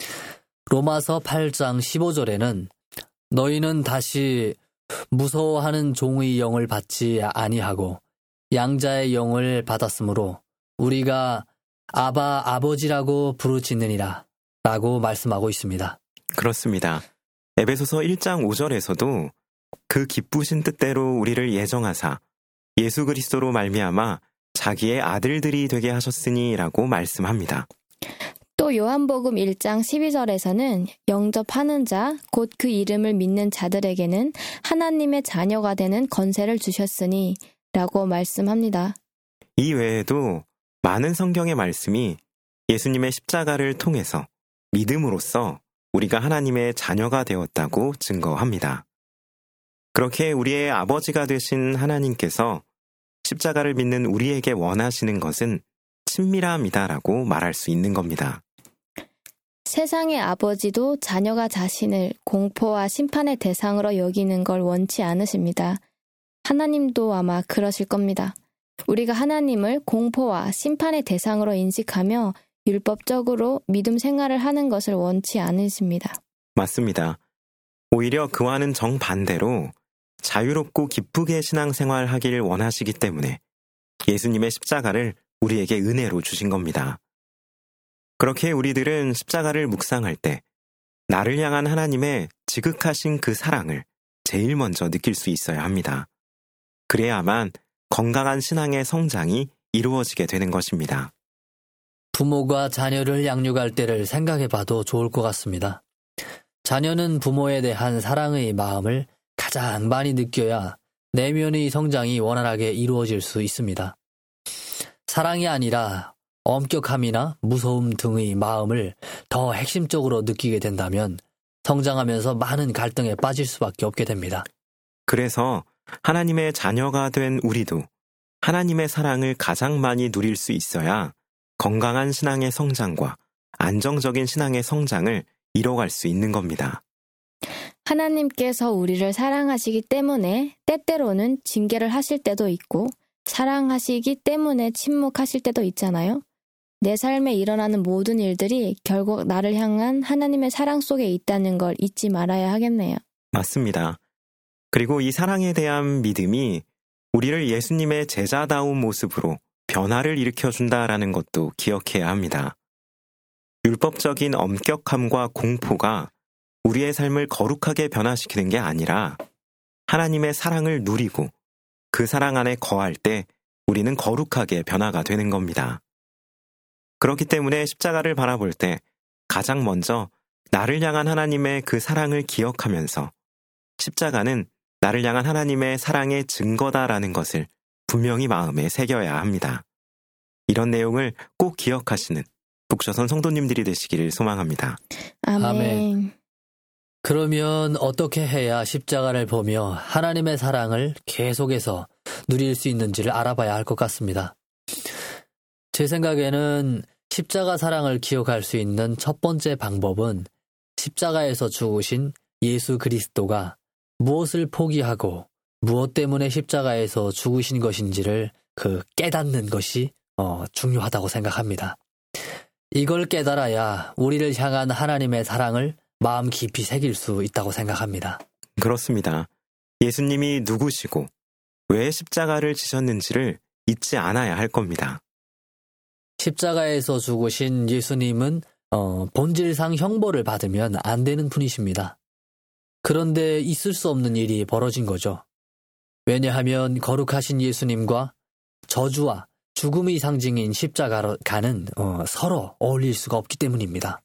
로마서 8장 15절에는 너희는 다시 무서워하는 종의 영을 받지 아니하고 양자의 영을 받았으므로 우리가 아바 아버지라고 부르짖느니라 라고 말씀하고 있습니다.
그렇습니다. 에베소서 1장 5절에서도 그 기쁘신 뜻대로 우리를 예정하사 예수 그리스도로 말미암아 자기의 아들들이 되게 하셨으니 라고 말씀합니다.
또 요한복음 1장 12절에서는 영접하는 자, 곧 그 이름을 믿는 자들에게는 하나님의 자녀가 되는 권세를 주셨으니 라고 말씀합니다.
이 외에도 많은 성경의 말씀이 예수님의 십자가를 통해서 믿음으로써 우리가 하나님의 자녀가 되었다고 증거합니다. 그렇게 우리의 아버지가 되신 하나님께서 십자가를 믿는 우리에게 원하시는 것은 친밀함이다라고 말할 수 있는 겁니다.
세상의 아버지도 자녀가 자신을 공포와 심판의 대상으로 여기는 걸 원치 않으십니다. 하나님도 아마 그러실 겁니다. 우리가 하나님을 공포와 심판의 대상으로 인식하며 율법적으로 믿음 생활을 하는 것을 원치 않으십니다.
맞습니다. 오히려 그와는 정반대로 자유롭고 기쁘게 신앙생활하길 원하시기 때문에 예수님의 십자가를 우리에게 은혜로 주신 겁니다. 그렇게 우리들은 십자가를 묵상할 때 나를 향한 하나님의 지극하신 그 사랑을 제일 먼저 느낄 수 있어야 합니다. 그래야만 건강한 신앙의 성장이 이루어지게 되는 것입니다.
부모가 자녀를 양육할 때를 생각해봐도 좋을 것 같습니다. 자녀는 부모에 대한 사랑의 마음을 가장 많이 느껴야 내면의 성장이 원활하게 이루어질 수 있습니다. 사랑이 아니라 엄격함이나 무서움 등의 마음을 더 핵심적으로 느끼게 된다면 성장하면서 많은 갈등에 빠질 수밖에 없게 됩니다.
그래서 하나님의 자녀가 된 우리도 하나님의 사랑을 가장 많이 누릴 수 있어야 건강한 신앙의 성장과 안정적인 신앙의 성장을 이뤄갈 수 있는 겁니다.
하나님께서 우리를 사랑하시기 때문에 때때로는 징계를 하실 때도 있고 사랑하시기 때문에 침묵하실 때도 있잖아요. 내 삶에 일어나는 모든 일들이 결국 나를 향한 하나님의 사랑 속에 있다는 걸 잊지 말아야 하겠네요.
맞습니다. 그리고 이 사랑에 대한 믿음이 우리를 예수님의 제자다운 모습으로 변화를 일으켜준다라는 것도 기억해야 합니다. 율법적인 엄격함과 공포가 우리의 삶을 거룩하게 변화시키는 게 아니라 하나님의 사랑을 누리고 그 사랑 안에 거할 때 우리는 거룩하게 변화가 되는 겁니다. 그렇기 때문에 십자가를 바라볼 때 가장 먼저 나를 향한 하나님의 그 사랑을 기억하면서 십자가는 나를 향한 하나님의 사랑의 증거다라는 것을 분명히 마음에 새겨야 합니다. 이런 내용을 꼭 기억하시는 북조선 성도님들이 되시기를 소망합니다.
아멘.
그러면 어떻게 해야 십자가를 보며 하나님의 사랑을 계속해서 누릴 수 있는지를 알아봐야 할 것 같습니다. 제 생각에는 십자가 사랑을 기억할 수 있는 첫 번째 방법은 십자가에서 죽으신 예수 그리스도가 무엇을 포기하고 무엇 때문에 십자가에서 죽으신 것인지를 깨닫는 것이 중요하다고 생각합니다. 이걸 깨달아야 우리를 향한 하나님의 사랑을 마음 깊이 새길 수 있다고 생각합니다.
그렇습니다. 예수님이 누구시고 왜 십자가를 지셨는지를 잊지 않아야 할 겁니다.
십자가에서 죽으신 예수님은 본질상 형벌을 받으면 안 되는 분이십니다. 그런데 있을 수 없는 일이 벌어진 거죠. 왜냐하면 거룩하신 예수님과 저주와 죽음의 상징인 십자가는 서로 어울릴 수가 없기 때문입니다.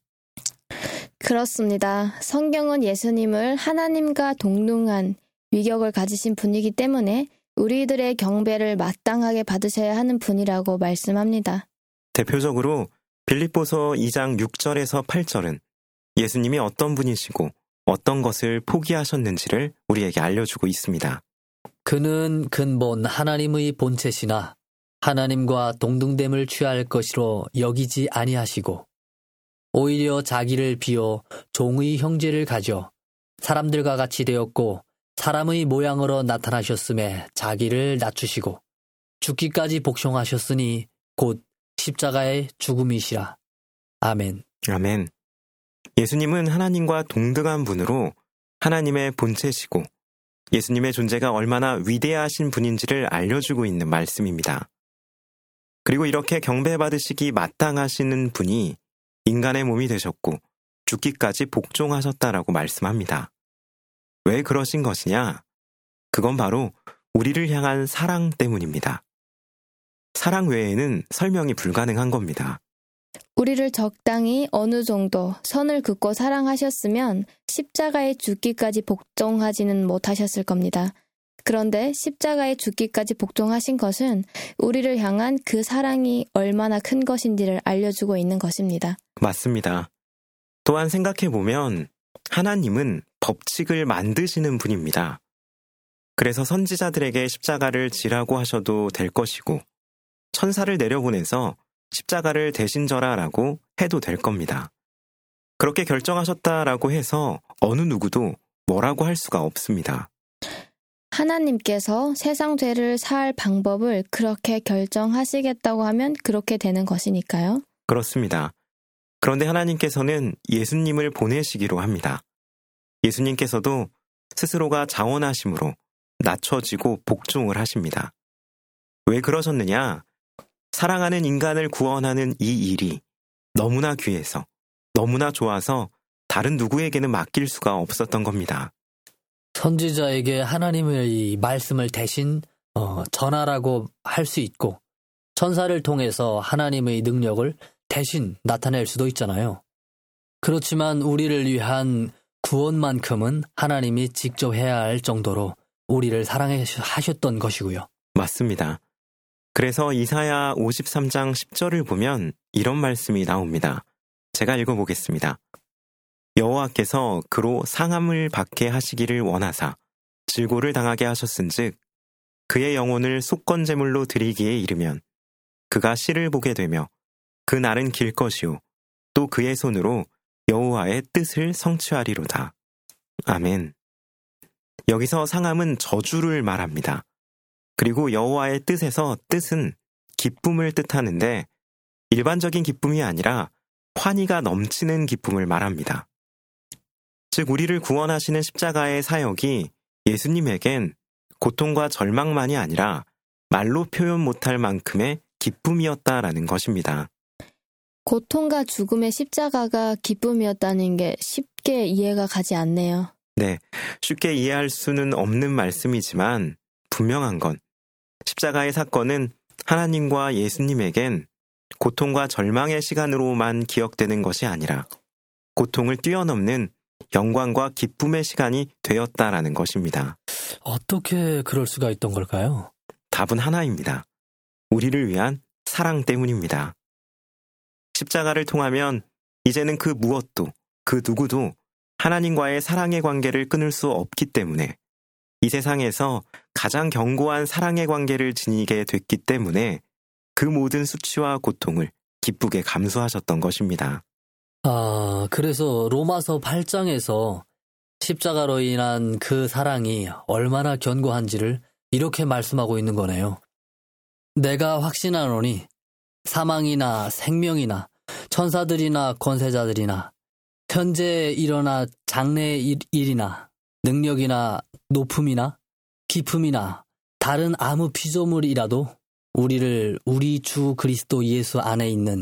그렇습니다. 성경은 예수님을 하나님과 동등한 위격을 가지신 분이기 때문에 우리들의 경배를 마땅하게 받으셔야 하는 분이라고 말씀합니다.
대표적으로 빌립보서 2장 6절에서 8절은 예수님이 어떤 분이시고 어떤 것을 포기하셨는지를 우리에게 알려주고 있습니다.
그는 근본 하나님의 본체시나 하나님과 동등됨을 취할 것으로 여기지 아니하시고 오히려 자기를 비워 종의 형제를 가져 사람들과 같이 되었고 사람의 모양으로 나타나셨음에 자기를 낮추시고 죽기까지 복종하셨으니 곧 십자가의 죽음이시라. 아멘.
아멘. 예수님은 하나님과 동등한 분으로 하나님의 본체시고 예수님의 존재가 얼마나 위대하신 분인지를 알려주고 있는 말씀입니다. 그리고 이렇게 경배받으시기 마땅하시는 분이 인간의 몸이 되셨고 죽기까지 복종하셨다라고 말씀합니다. 왜 그러신 것이냐? 그건 바로 우리를 향한 사랑 때문입니다. 사랑 외에는 설명이 불가능한 겁니다.
우리를 적당히 어느 정도 선을 긋고 사랑하셨으면 십자가에 죽기까지 복종하지는 못하셨을 겁니다. 그런데 십자가에 죽기까지 복종하신 것은 우리를 향한 그 사랑이 얼마나 큰 것인지를 알려주고 있는 것입니다.
맞습니다. 또한 생각해보면 하나님은 법칙을 만드시는 분입니다. 그래서 선지자들에게 십자가를 지라고 하셔도 될 것이고 천사를 내려보내서 십자가를 대신 져라라고 해도 될 겁니다. 그렇게 결정하셨다라고 해서 어느 누구도 뭐라고 할 수가 없습니다.
하나님께서 세상 죄를 사할 방법을 그렇게 결정하시겠다고 하면 그렇게 되는 것이니까요.
그렇습니다. 그런데 하나님께서는 예수님을 보내시기로 합니다. 예수님께서도 스스로가 자원하심으로 낮춰지고 복종을 하십니다. 왜 그러셨느냐? 사랑하는 인간을 구원하는 이 일이 너무나 귀해서, 너무나 좋아서 다른 누구에게는 맡길 수가 없었던 겁니다.
선지자에게 하나님의 말씀을 대신 전하라고 할 수 있고 천사를 통해서 하나님의 능력을 대신 나타낼 수도 있잖아요. 그렇지만 우리를 위한 구원만큼은 하나님이 직접 해야 할 정도로 우리를 사랑하셨던 것이고요.
맞습니다. 그래서 이사야 53장 10절을 보면 이런 말씀이 나옵니다. 제가 읽어보겠습니다. 여호와께서 그로 상함을 받게 하시기를 원하사 질고를 당하게 하셨은즉 그의 영혼을 속건제물로 드리기에 이르면 그가 시를 보게 되며 그 날은 길 것이요 또 그의 손으로 여호와의 뜻을 성취하리로다. 아멘. 여기서 상함은 저주를 말합니다. 그리고 여호와의 뜻에서 뜻은 기쁨을 뜻하는데 일반적인 기쁨이 아니라 환희가 넘치는 기쁨을 말합니다. 즉 우리를 구원하시는 십자가의 사역이 예수님에겐 고통과 절망만이 아니라 말로 표현 못할 만큼의 기쁨이었다라는 것입니다.
고통과 죽음의 십자가가 기쁨이었다는 게 쉽게 이해가 가지 않네요.
네, 쉽게 이해할 수는 없는 말씀이지만 분명한 건 십자가의 사건은 하나님과 예수님에겐 고통과 절망의 시간으로만 기억되는 것이 아니라 고통을 뛰어넘는 영광과 기쁨의 시간이 되었다라는 것입니다.
어떻게 그럴 수가 있던 걸까요?
답은 하나입니다. 우리를 위한 사랑 때문입니다. 십자가를 통하면 이제는 그 무엇도, 그 누구도 하나님과의 사랑의 관계를 끊을 수 없기 때문에 이 세상에서 가장 견고한 사랑의 관계를 지니게 됐기 때문에 그 모든 수치와 고통을 기쁘게 감수하셨던 것입니다.
그래서 로마서 8장에서 십자가로 인한 그 사랑이 얼마나 견고한지를 이렇게 말씀하고 있는 거네요. 내가 확신하노니 사망이나 생명이나 천사들이나 권세자들이나 현재 일어나 장래의 일이나 능력이나 높음이나 깊음이나 다른 아무 피조물이라도 우리를 우리 주 그리스도 예수 안에 있는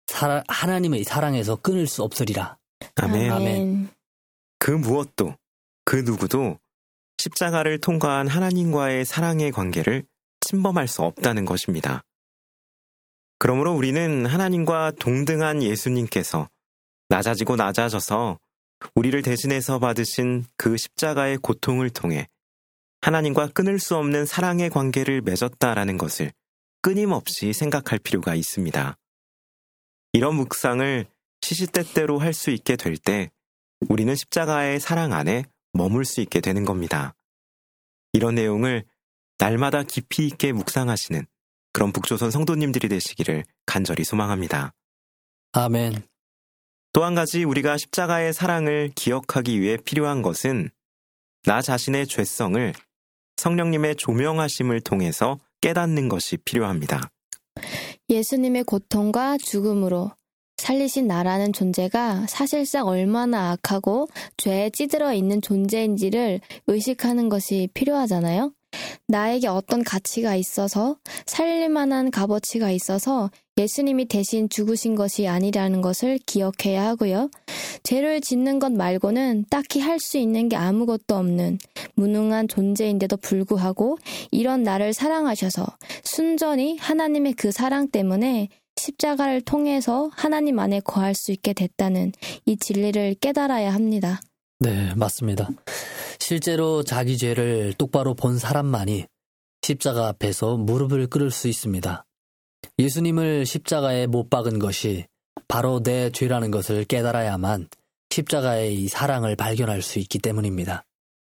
하나님의 사랑에서 끊을 수 없으리라.
아멘.
아멘.
그 무엇도, 그 누구도 십자가를 통과한 하나님과의 사랑의 관계를 침범할 수 없다는 것입니다. 그러므로 우리는 하나님과 동등한 예수님께서 낮아지고 낮아져서 우리를 대신해서 받으신 그 십자가의 고통을 통해 하나님과 끊을 수 없는 사랑의 관계를 맺었다라는 것을 끊임없이 생각할 필요가 있습니다. 이런 묵상을 시시때때로 할 수 있게 될 때 우리는 십자가의 사랑 안에 머물 수 있게 되는 겁니다. 이런 내용을 날마다 깊이 있게 묵상하시는 그런 북조선 성도님들이 되시기를 간절히 소망합니다.
아멘.
또 한 가지 우리가 십자가의 사랑을 기억하기 위해 필요한 것은 나 자신의 죄성을 성령님의 조명하심을 통해서 깨닫는 것이 필요합니다.
예수님의 고통과 죽음으로 살리신 나라는 존재가 사실상 얼마나 악하고 죄에 찌들어 있는 존재인지를 의식하는 것이 필요하잖아요. 나에게 어떤 가치가 있어서 살릴 만한 값어치가 있어서 예수님이 대신 죽으신 것이 아니라는 것을 기억해야 하고요. 죄를 짓는 것 말고는 딱히 할 수 있는 게 아무것도 없는 무능한 존재인데도 불구하고 이런 나를 사랑하셔서 순전히 하나님의 그 사랑 때문에 십자가를 통해서 하나님 안에 거할 수 있게 됐다는 이 진리를 깨달아야 합니다.
네, 맞습니다. 실제로 자기 죄를 똑바로 본 사람만이 십자가 앞에서 무릎을 꿇을 수 있습니다. 예수님을 십자가에 못 박은 것이 바로 내 죄라는 것을 깨달아야만 십자가의 이 사랑을 발견할 수 있기 때문입니다.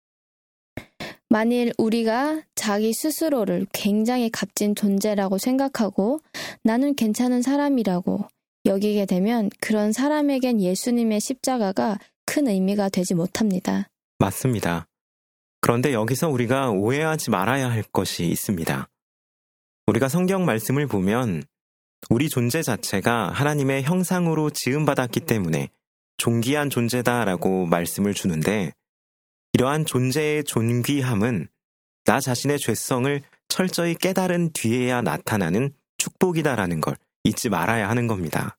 만일 우리가 자기 스스로를 굉장히 값진 존재라고 생각하고 나는 괜찮은 사람이라고 여기게 되면 그런 사람에겐 예수님의 십자가가 큰 의미가 되지 못합니다.
맞습니다. 그런데 여기서 우리가 오해하지 말아야 할 것이 있습니다. 우리가 성경 말씀을 보면 우리 존재 자체가 하나님의 형상으로 지음받았기 때문에 존귀한 존재다라고 말씀을 주는데 이러한 존재의 존귀함은 나 자신의 죄성을 철저히 깨달은 뒤에야 나타나는 축복이다라는 걸 잊지 말아야 하는 겁니다.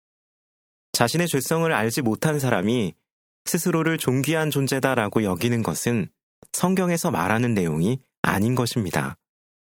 자신의 죄성을 알지 못한 사람이 스스로를 존귀한 존재다라고 여기는 것은 성경에서 말하는 내용이 아닌 것입니다.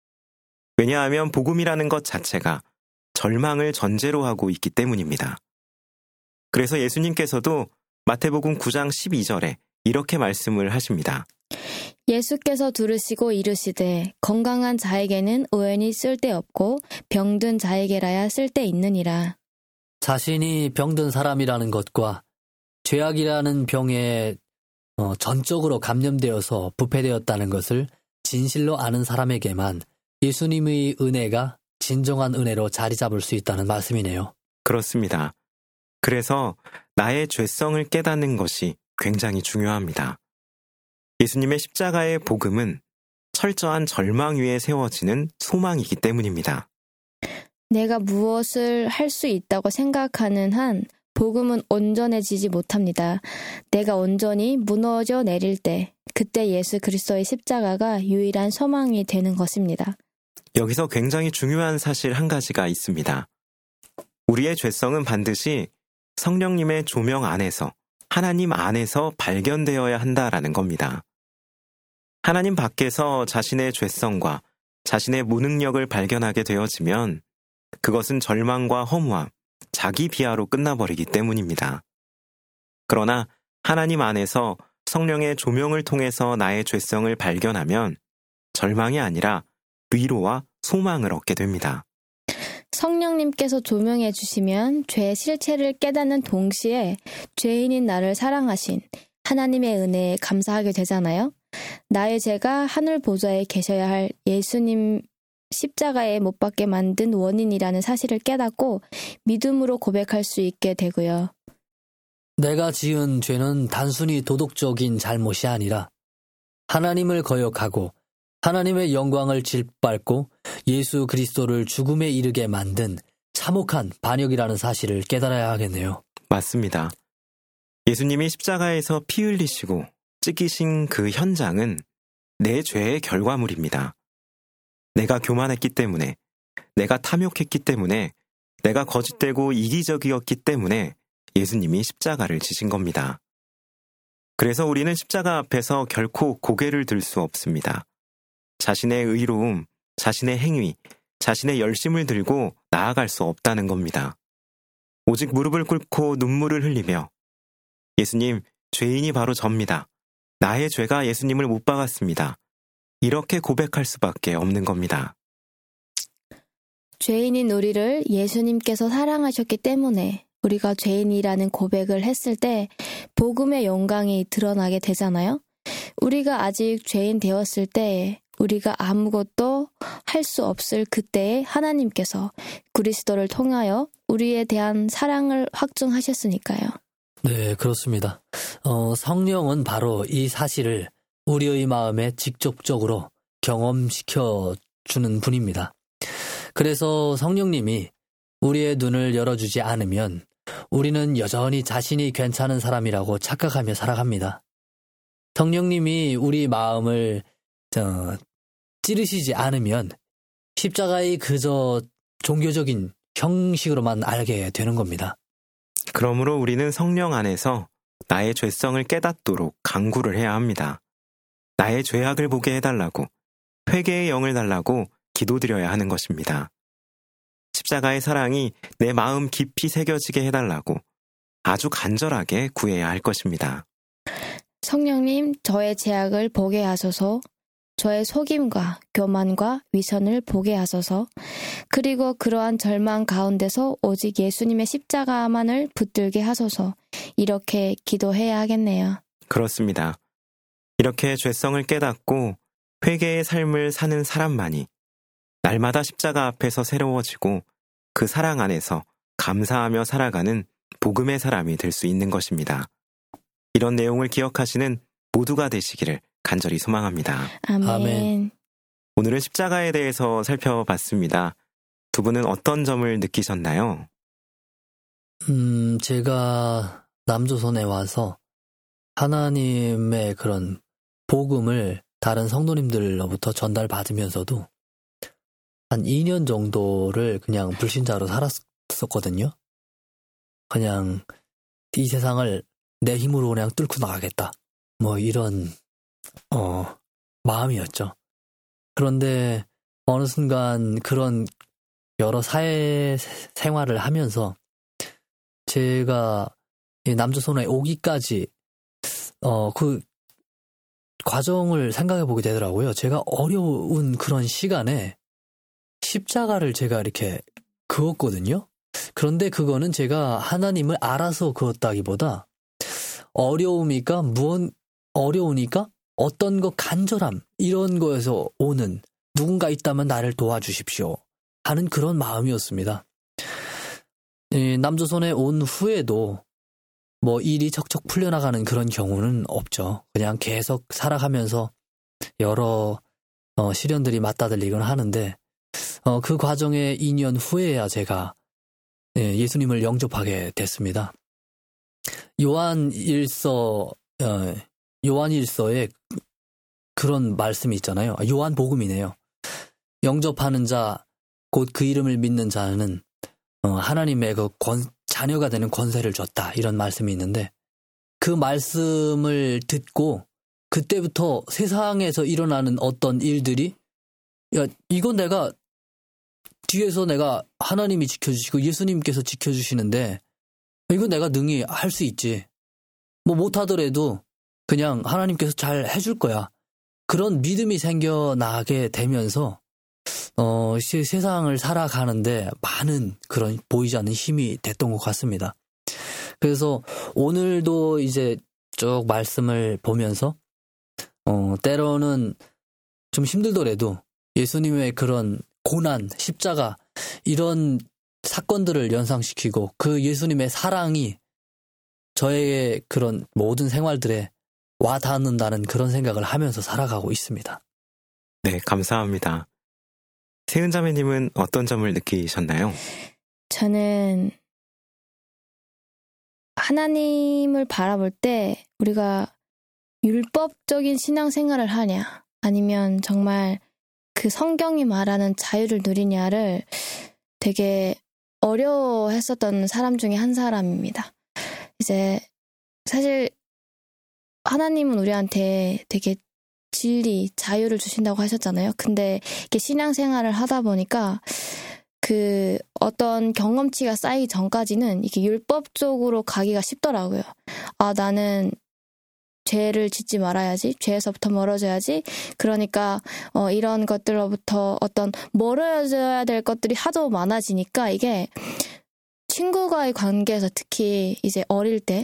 왜냐하면 복음이라는 것 자체가 절망을 전제로 하고 있기 때문입니다. 그래서 예수님께서도 마태복음 9장 12절에 이렇게 말씀을 하십니다.
예수께서 들으시고 이르시되 건강한 자에게는 의원이 쓸데없고 병든 자에게라야 쓸데있느니라.
자신이 병든 사람이라는 것과 죄악이라는 병에 전적으로 감염되어서 부패되었다는 것을 진실로 아는 사람에게만 예수님의 은혜가 진정한 은혜로 자리 잡을 수 있다는 말씀이네요.
그렇습니다. 그래서 나의 죄성을 깨닫는 것이 굉장히 중요합니다. 예수님의 십자가의 복음은 철저한 절망 위에 세워지는 소망이기 때문입니다.
내가 무엇을 할 수 있다고 생각하는 한 복음은 온전해지지 못합니다. 내가 온전히 무너져 내릴 때 그때 예수 그리스도의 십자가가 유일한 소망이 되는 것입니다.
여기서 굉장히 중요한 사실 한 가지가 있습니다. 우리의 죄성은 반드시 성령님의 조명 안에서 하나님 안에서 발견되어야 한다라는 겁니다. 하나님 밖에서 자신의 죄성과 자신의 무능력을 발견하게 되어지면 그것은 절망과 허무함, 자기 비하로 끝나버리기 때문입니다. 그러나 하나님 안에서 성령의 조명을 통해서 나의 죄성을 발견하면 절망이 아니라 위로와 소망을 얻게 됩니다.
성령님께서 조명해 주시면 죄의 실체를 깨닫는 동시에 죄인인 나를 사랑하신 하나님의 은혜에 감사하게 되잖아요. 나의 죄가 하늘 보좌에 계셔야 할 예수님 십자가에 못 박게 만든 원인이라는 사실을 깨닫고 믿음으로 고백할 수 있게 되고요.
내가 지은 죄는 단순히 도덕적인 잘못이 아니라 하나님을 거역하고 하나님의 영광을 짓밟고 예수 그리스도를 죽음에 이르게 만든 참혹한 반역이라는 사실을 깨달아야 하겠네요.
맞습니다. 예수님이 십자가에서 피 흘리시고 찢기신 그 현장은 내 죄의 결과물입니다. 내가 교만했기 때문에, 내가 탐욕했기 때문에 내가 거짓되고 이기적이었기 때문에 예수님이 십자가를 지신 겁니다. 그래서 우리는 십자가 앞에서 결코 고개를 들 수 없습니다. 자신의 의로움, 자신의 행위, 자신의 열심을 들고 나아갈 수 없다는 겁니다. 오직 무릎을 꿇고 눈물을 흘리며 예수님, 죄인이 바로 접니다. 나의 죄가 예수님을 못 박았습니다. 이렇게 고백할 수밖에 없는 겁니다.
죄인인 우리를 예수님께서 사랑하셨기 때문에 우리가 죄인이라는 고백을 했을 때 복음의 영광이 드러나게 되잖아요. 우리가 아직 죄인 되었을 때 우리가 아무것도 할 수 없을 그때에 하나님께서 그리스도를 통하여 우리에 대한 사랑을 확증하셨으니까요.
네, 그렇습니다. 성령은 바로 이 사실을 우리의 마음에 직접적으로 경험시켜 주는 분입니다. 그래서 성령님이 우리의 눈을 열어주지 않으면 우리는 여전히 자신이 괜찮은 사람이라고 착각하며 살아갑니다. 성령님이 우리 마음을 찌르시지 않으면 십자가의 그저 종교적인 형식으로만 알게 되는 겁니다.
그러므로 우리는 성령 안에서 나의 죄성을 깨닫도록 간구를 해야 합니다. 나의 죄악을 보게 해달라고, 회개의 영을 달라고 기도드려야 하는 것입니다. 십자가의 사랑이 내 마음 깊이 새겨지게 해달라고 아주 간절하게 구해야 할 것입니다.
성령님, 저의 죄악을 보게 하소서, 저의 속임과 교만과 위선을 보게 하소서, 그리고 그러한 절망 가운데서 오직 예수님의 십자가만을 붙들게 하소서, 이렇게 기도해야 하겠네요.
그렇습니다. 이렇게 죄성을 깨닫고 회개의 삶을 사는 사람만이 날마다 십자가 앞에서 새로워지고 그 사랑 안에서 감사하며 살아가는 복음의 사람이 될 수 있는 것입니다. 이런 내용을 기억하시는 모두가 되시기를 간절히 소망합니다.
아멘.
오늘은 십자가에 대해서 살펴봤습니다. 두 분은 어떤 점을 느끼셨나요?
제가 남조선에 와서 하나님의 그런 복음을 다른 성도님들로부터 전달받으면서도 한 2년 정도를 그냥 불신자로 살았었거든요. 그냥 이 세상을 내 힘으로 그냥 뚫고 나가겠다. 뭐 이런 마음이었죠. 그런데 어느 순간 그런 여러 사회 생활을 하면서 제가 남조선에 오기까지 그 과정을 생각해 보게 되더라고요. 제가 어려운 그런 시간에 십자가를 제가 이렇게 그었거든요. 그런데 그거는 제가 하나님을 알아서 그었다기보다 어려우니까 어떤 거 간절함 이런 거에서 오는 누군가 있다면 나를 도와주십시오 하는 그런 마음이었습니다. 남조선에 온 후에도 뭐 일이 척척 풀려나가는 그런 경우는 없죠. 그냥 계속 살아가면서 여러 시련들이 맞닥뜨리곤 하는데 그 과정의 2년 후에야 제가 예수님을 영접하게 됐습니다. 요한일서에 그런 말씀이 있잖아요. 요한복음이네요. 영접하는 자, 곧 그 이름을 믿는 자는 하나님의 그 자녀가 되는 권세를 줬다. 이런 말씀이 있는데 그 말씀을 듣고 그때부터 세상에서 일어나는 어떤 일들이 이건 내가 뒤에서 내가 하나님이 지켜주시고 예수님께서 지켜주시는데 이거 내가 능히 할 수 있지. 뭐 못하더라도 그냥 하나님께서 잘 해줄 거야. 그런 믿음이 생겨나게 되면서 세상을 살아가는데 많은 그런 보이지 않는 힘이 됐던 것 같습니다. 그래서 오늘도 이제 쭉 말씀을 보면서 때로는 좀 힘들더라도 예수님의 그런 고난, 십자가 이런 사건들을 연상시키고 그 예수님의 사랑이 저의 그런 모든 생활들에 와 닿는다는 그런 생각을 하면서 살아가고 있습니다.
네, 감사합니다. 세은자매님은 어떤 점을 느끼셨나요?
저는 하나님을 바라볼 때 우리가 율법적인 신앙생활을 하냐 아니면 정말 그 성경이 말하는 자유를 누리냐를 되게 어려워했었던 사람 중에 한 사람입니다. 이제 사실 하나님은 우리한테 되게 진리, 자유를 주신다고 하셨잖아요. 근데 이렇게 신앙생활을 하다 보니까 그 어떤 경험치가 쌓이기 전까지는 이게 율법적으로 가기가 쉽더라고요. 아, 나는 죄를 짓지 말아야지. 죄에서부터 멀어져야지. 그러니까 이런 것들로부터 어떤 멀어져야 될 것들이 하도 많아지니까 이게 친구와의 관계에서 특히 이제 어릴 때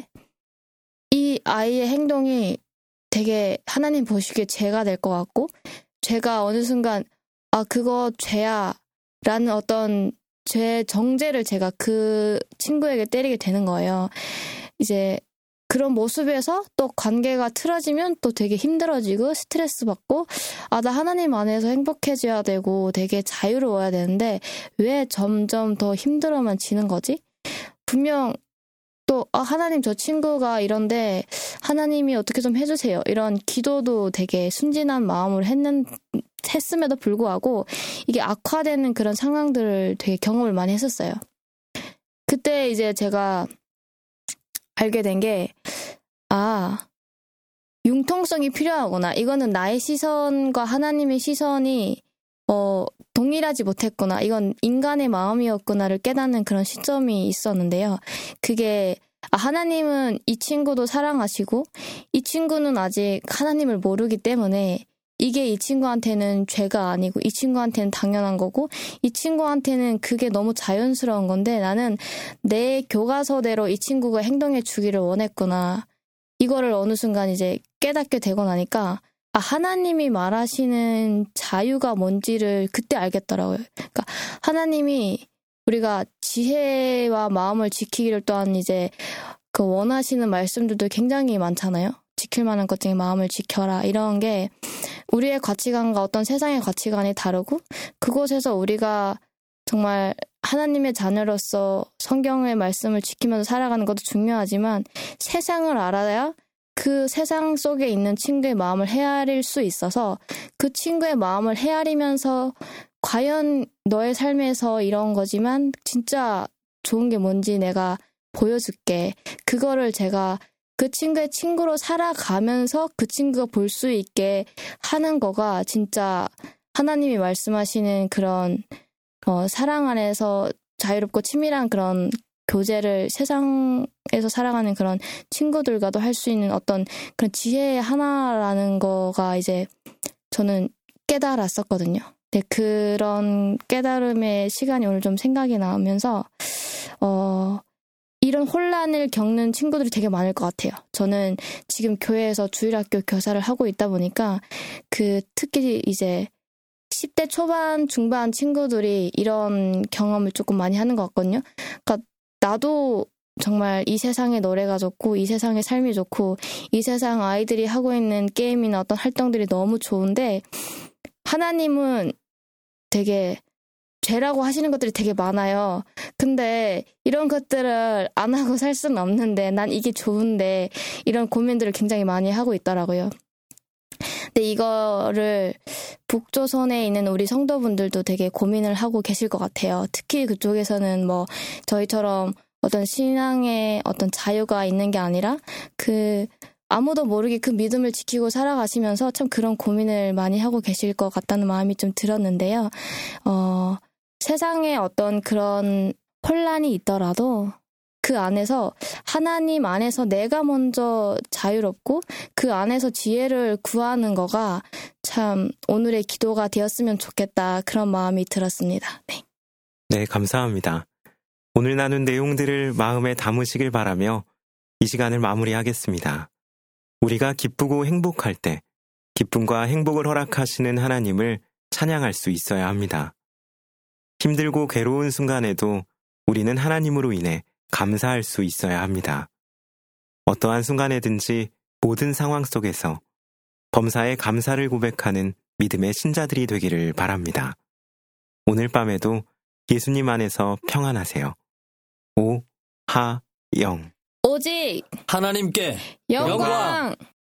이 아이의 행동이 되게 하나님 보시기에 죄가 될 것 같고 죄가 어느 순간 아 그거 죄야 라는 어떤 죄 정죄를 제가 그 친구에게 때리게 되는 거예요. 이제 그런 모습에서 또 관계가 틀어지면 또 되게 힘들어지고 스트레스 받고 아, 나 하나님 안에서 행복해져야 되고 되게 자유로워야 되는데 왜 점점 더 힘들어만 지는 거지? 분명 또 아, 하나님 저 친구가 이런데 하나님이 어떻게 좀 해주세요. 이런 기도도 되게 순진한 마음으로 했음에도 불구하고 이게 악화되는 그런 상황들을 되게 경험을 많이 했었어요. 그때 이제 제가 알게 된 게 아, 융통성이 필요하구나. 이거는 나의 시선과 하나님의 시선이 동일하지 못했구나. 이건 인간의 마음이었구나를 깨닫는 그런 시점이 있었는데요. 그게 하나님은 이 친구도 사랑하시고 이 친구는 아직 하나님을 모르기 때문에 이게 이 친구한테는 죄가 아니고 이 친구한테는 당연한 거고 이 친구한테는 그게 너무 자연스러운 건데 나는 내 교과서대로 이 친구가 행동해 주기를 원했구나. 이거를 어느 순간 이제 깨닫게 되고 나니까 아, 하나님이 말하시는 자유가 뭔지를 그때 알겠더라고요. 그러니까 하나님이 우리가 지혜와 마음을 지키기를 또한 이제 그 원하시는 말씀들도 굉장히 많잖아요. 지킬 만한 것 중에 마음을 지켜라. 이런 게 우리의 가치관과 어떤 세상의 가치관이 다르고 그곳에서 우리가 정말 하나님의 자녀로서 성경의 말씀을 지키면서 살아가는 것도 중요하지만 세상을 알아야 그 세상 속에 있는 친구의 마음을 헤아릴 수 있어서 그 친구의 마음을 헤아리면서 과연 너의 삶에서 이런 거지만 진짜 좋은 게 뭔지 내가 보여줄게. 그거를 제가 그 친구의 친구로 살아가면서 그 친구가 볼 수 있게 하는 거가 진짜 하나님이 말씀하시는 그런 사랑 안에서 자유롭고 친밀한 그런 교제를 세상에서 살아가는 그런 친구들과도 할 수 있는 어떤 그런 지혜의 하나라는 거가 이제 저는 깨달았었거든요. 네, 그런 깨달음의 시간이 오늘 좀 생각이 나면서 이런 혼란을 겪는 친구들이 되게 많을 것 같아요. 저는 지금 교회에서 주일학교 교사를 하고 있다 보니까 특히 이제 10대 초반, 중반 친구들이 이런 경험을 조금 많이 하는 것 같거든요. 그러니까 나도 정말 이 세상의 노래가 좋고 이 세상의 삶이 좋고 이 세상 아이들이 하고 있는 게임이나 어떤 활동들이 너무 좋은데 하나님은 되게 죄라고 하시는 것들이 되게 많아요. 근데 이런 것들을 안 하고 살 수는 없는데 난 이게 좋은데 이런 고민들을 굉장히 많이 하고 있더라고요. 근데 이거를 북조선에 있는 우리 성도분들도 되게 고민을 하고 계실 것 같아요. 특히 그쪽에서는 뭐 저희처럼 어떤 신앙의 어떤 자유가 있는 게 아니라 아무도 모르게 그 믿음을 지키고 살아가시면서 참 그런 고민을 많이 하고 계실 것 같다는 마음이 좀 들었는데요. 세상에 어떤 그런 혼란이 있더라도 그 안에서 하나님 안에서 내가 먼저 자유롭고 그 안에서 지혜를 구하는 거가 참 오늘의 기도가 되었으면 좋겠다 그런 마음이 들었습니다.
네, 감사합니다. 오늘 나눈 내용들을 마음에 담으시길 바라며 이 시간을 마무리하겠습니다. 우리가 기쁘고 행복할 때 기쁨과 행복을 허락하시는 하나님을 찬양할 수 있어야 합니다. 힘들고 괴로운 순간에도 우리는 하나님으로 인해 감사할 수 있어야 합니다. 어떠한 순간에든지 모든 상황 속에서 범사에 감사를 고백하는 믿음의 신자들이 되기를 바랍니다. 오늘 밤에도 예수님 안에서 평안하세요. 오하영
오직
하나님께
영광.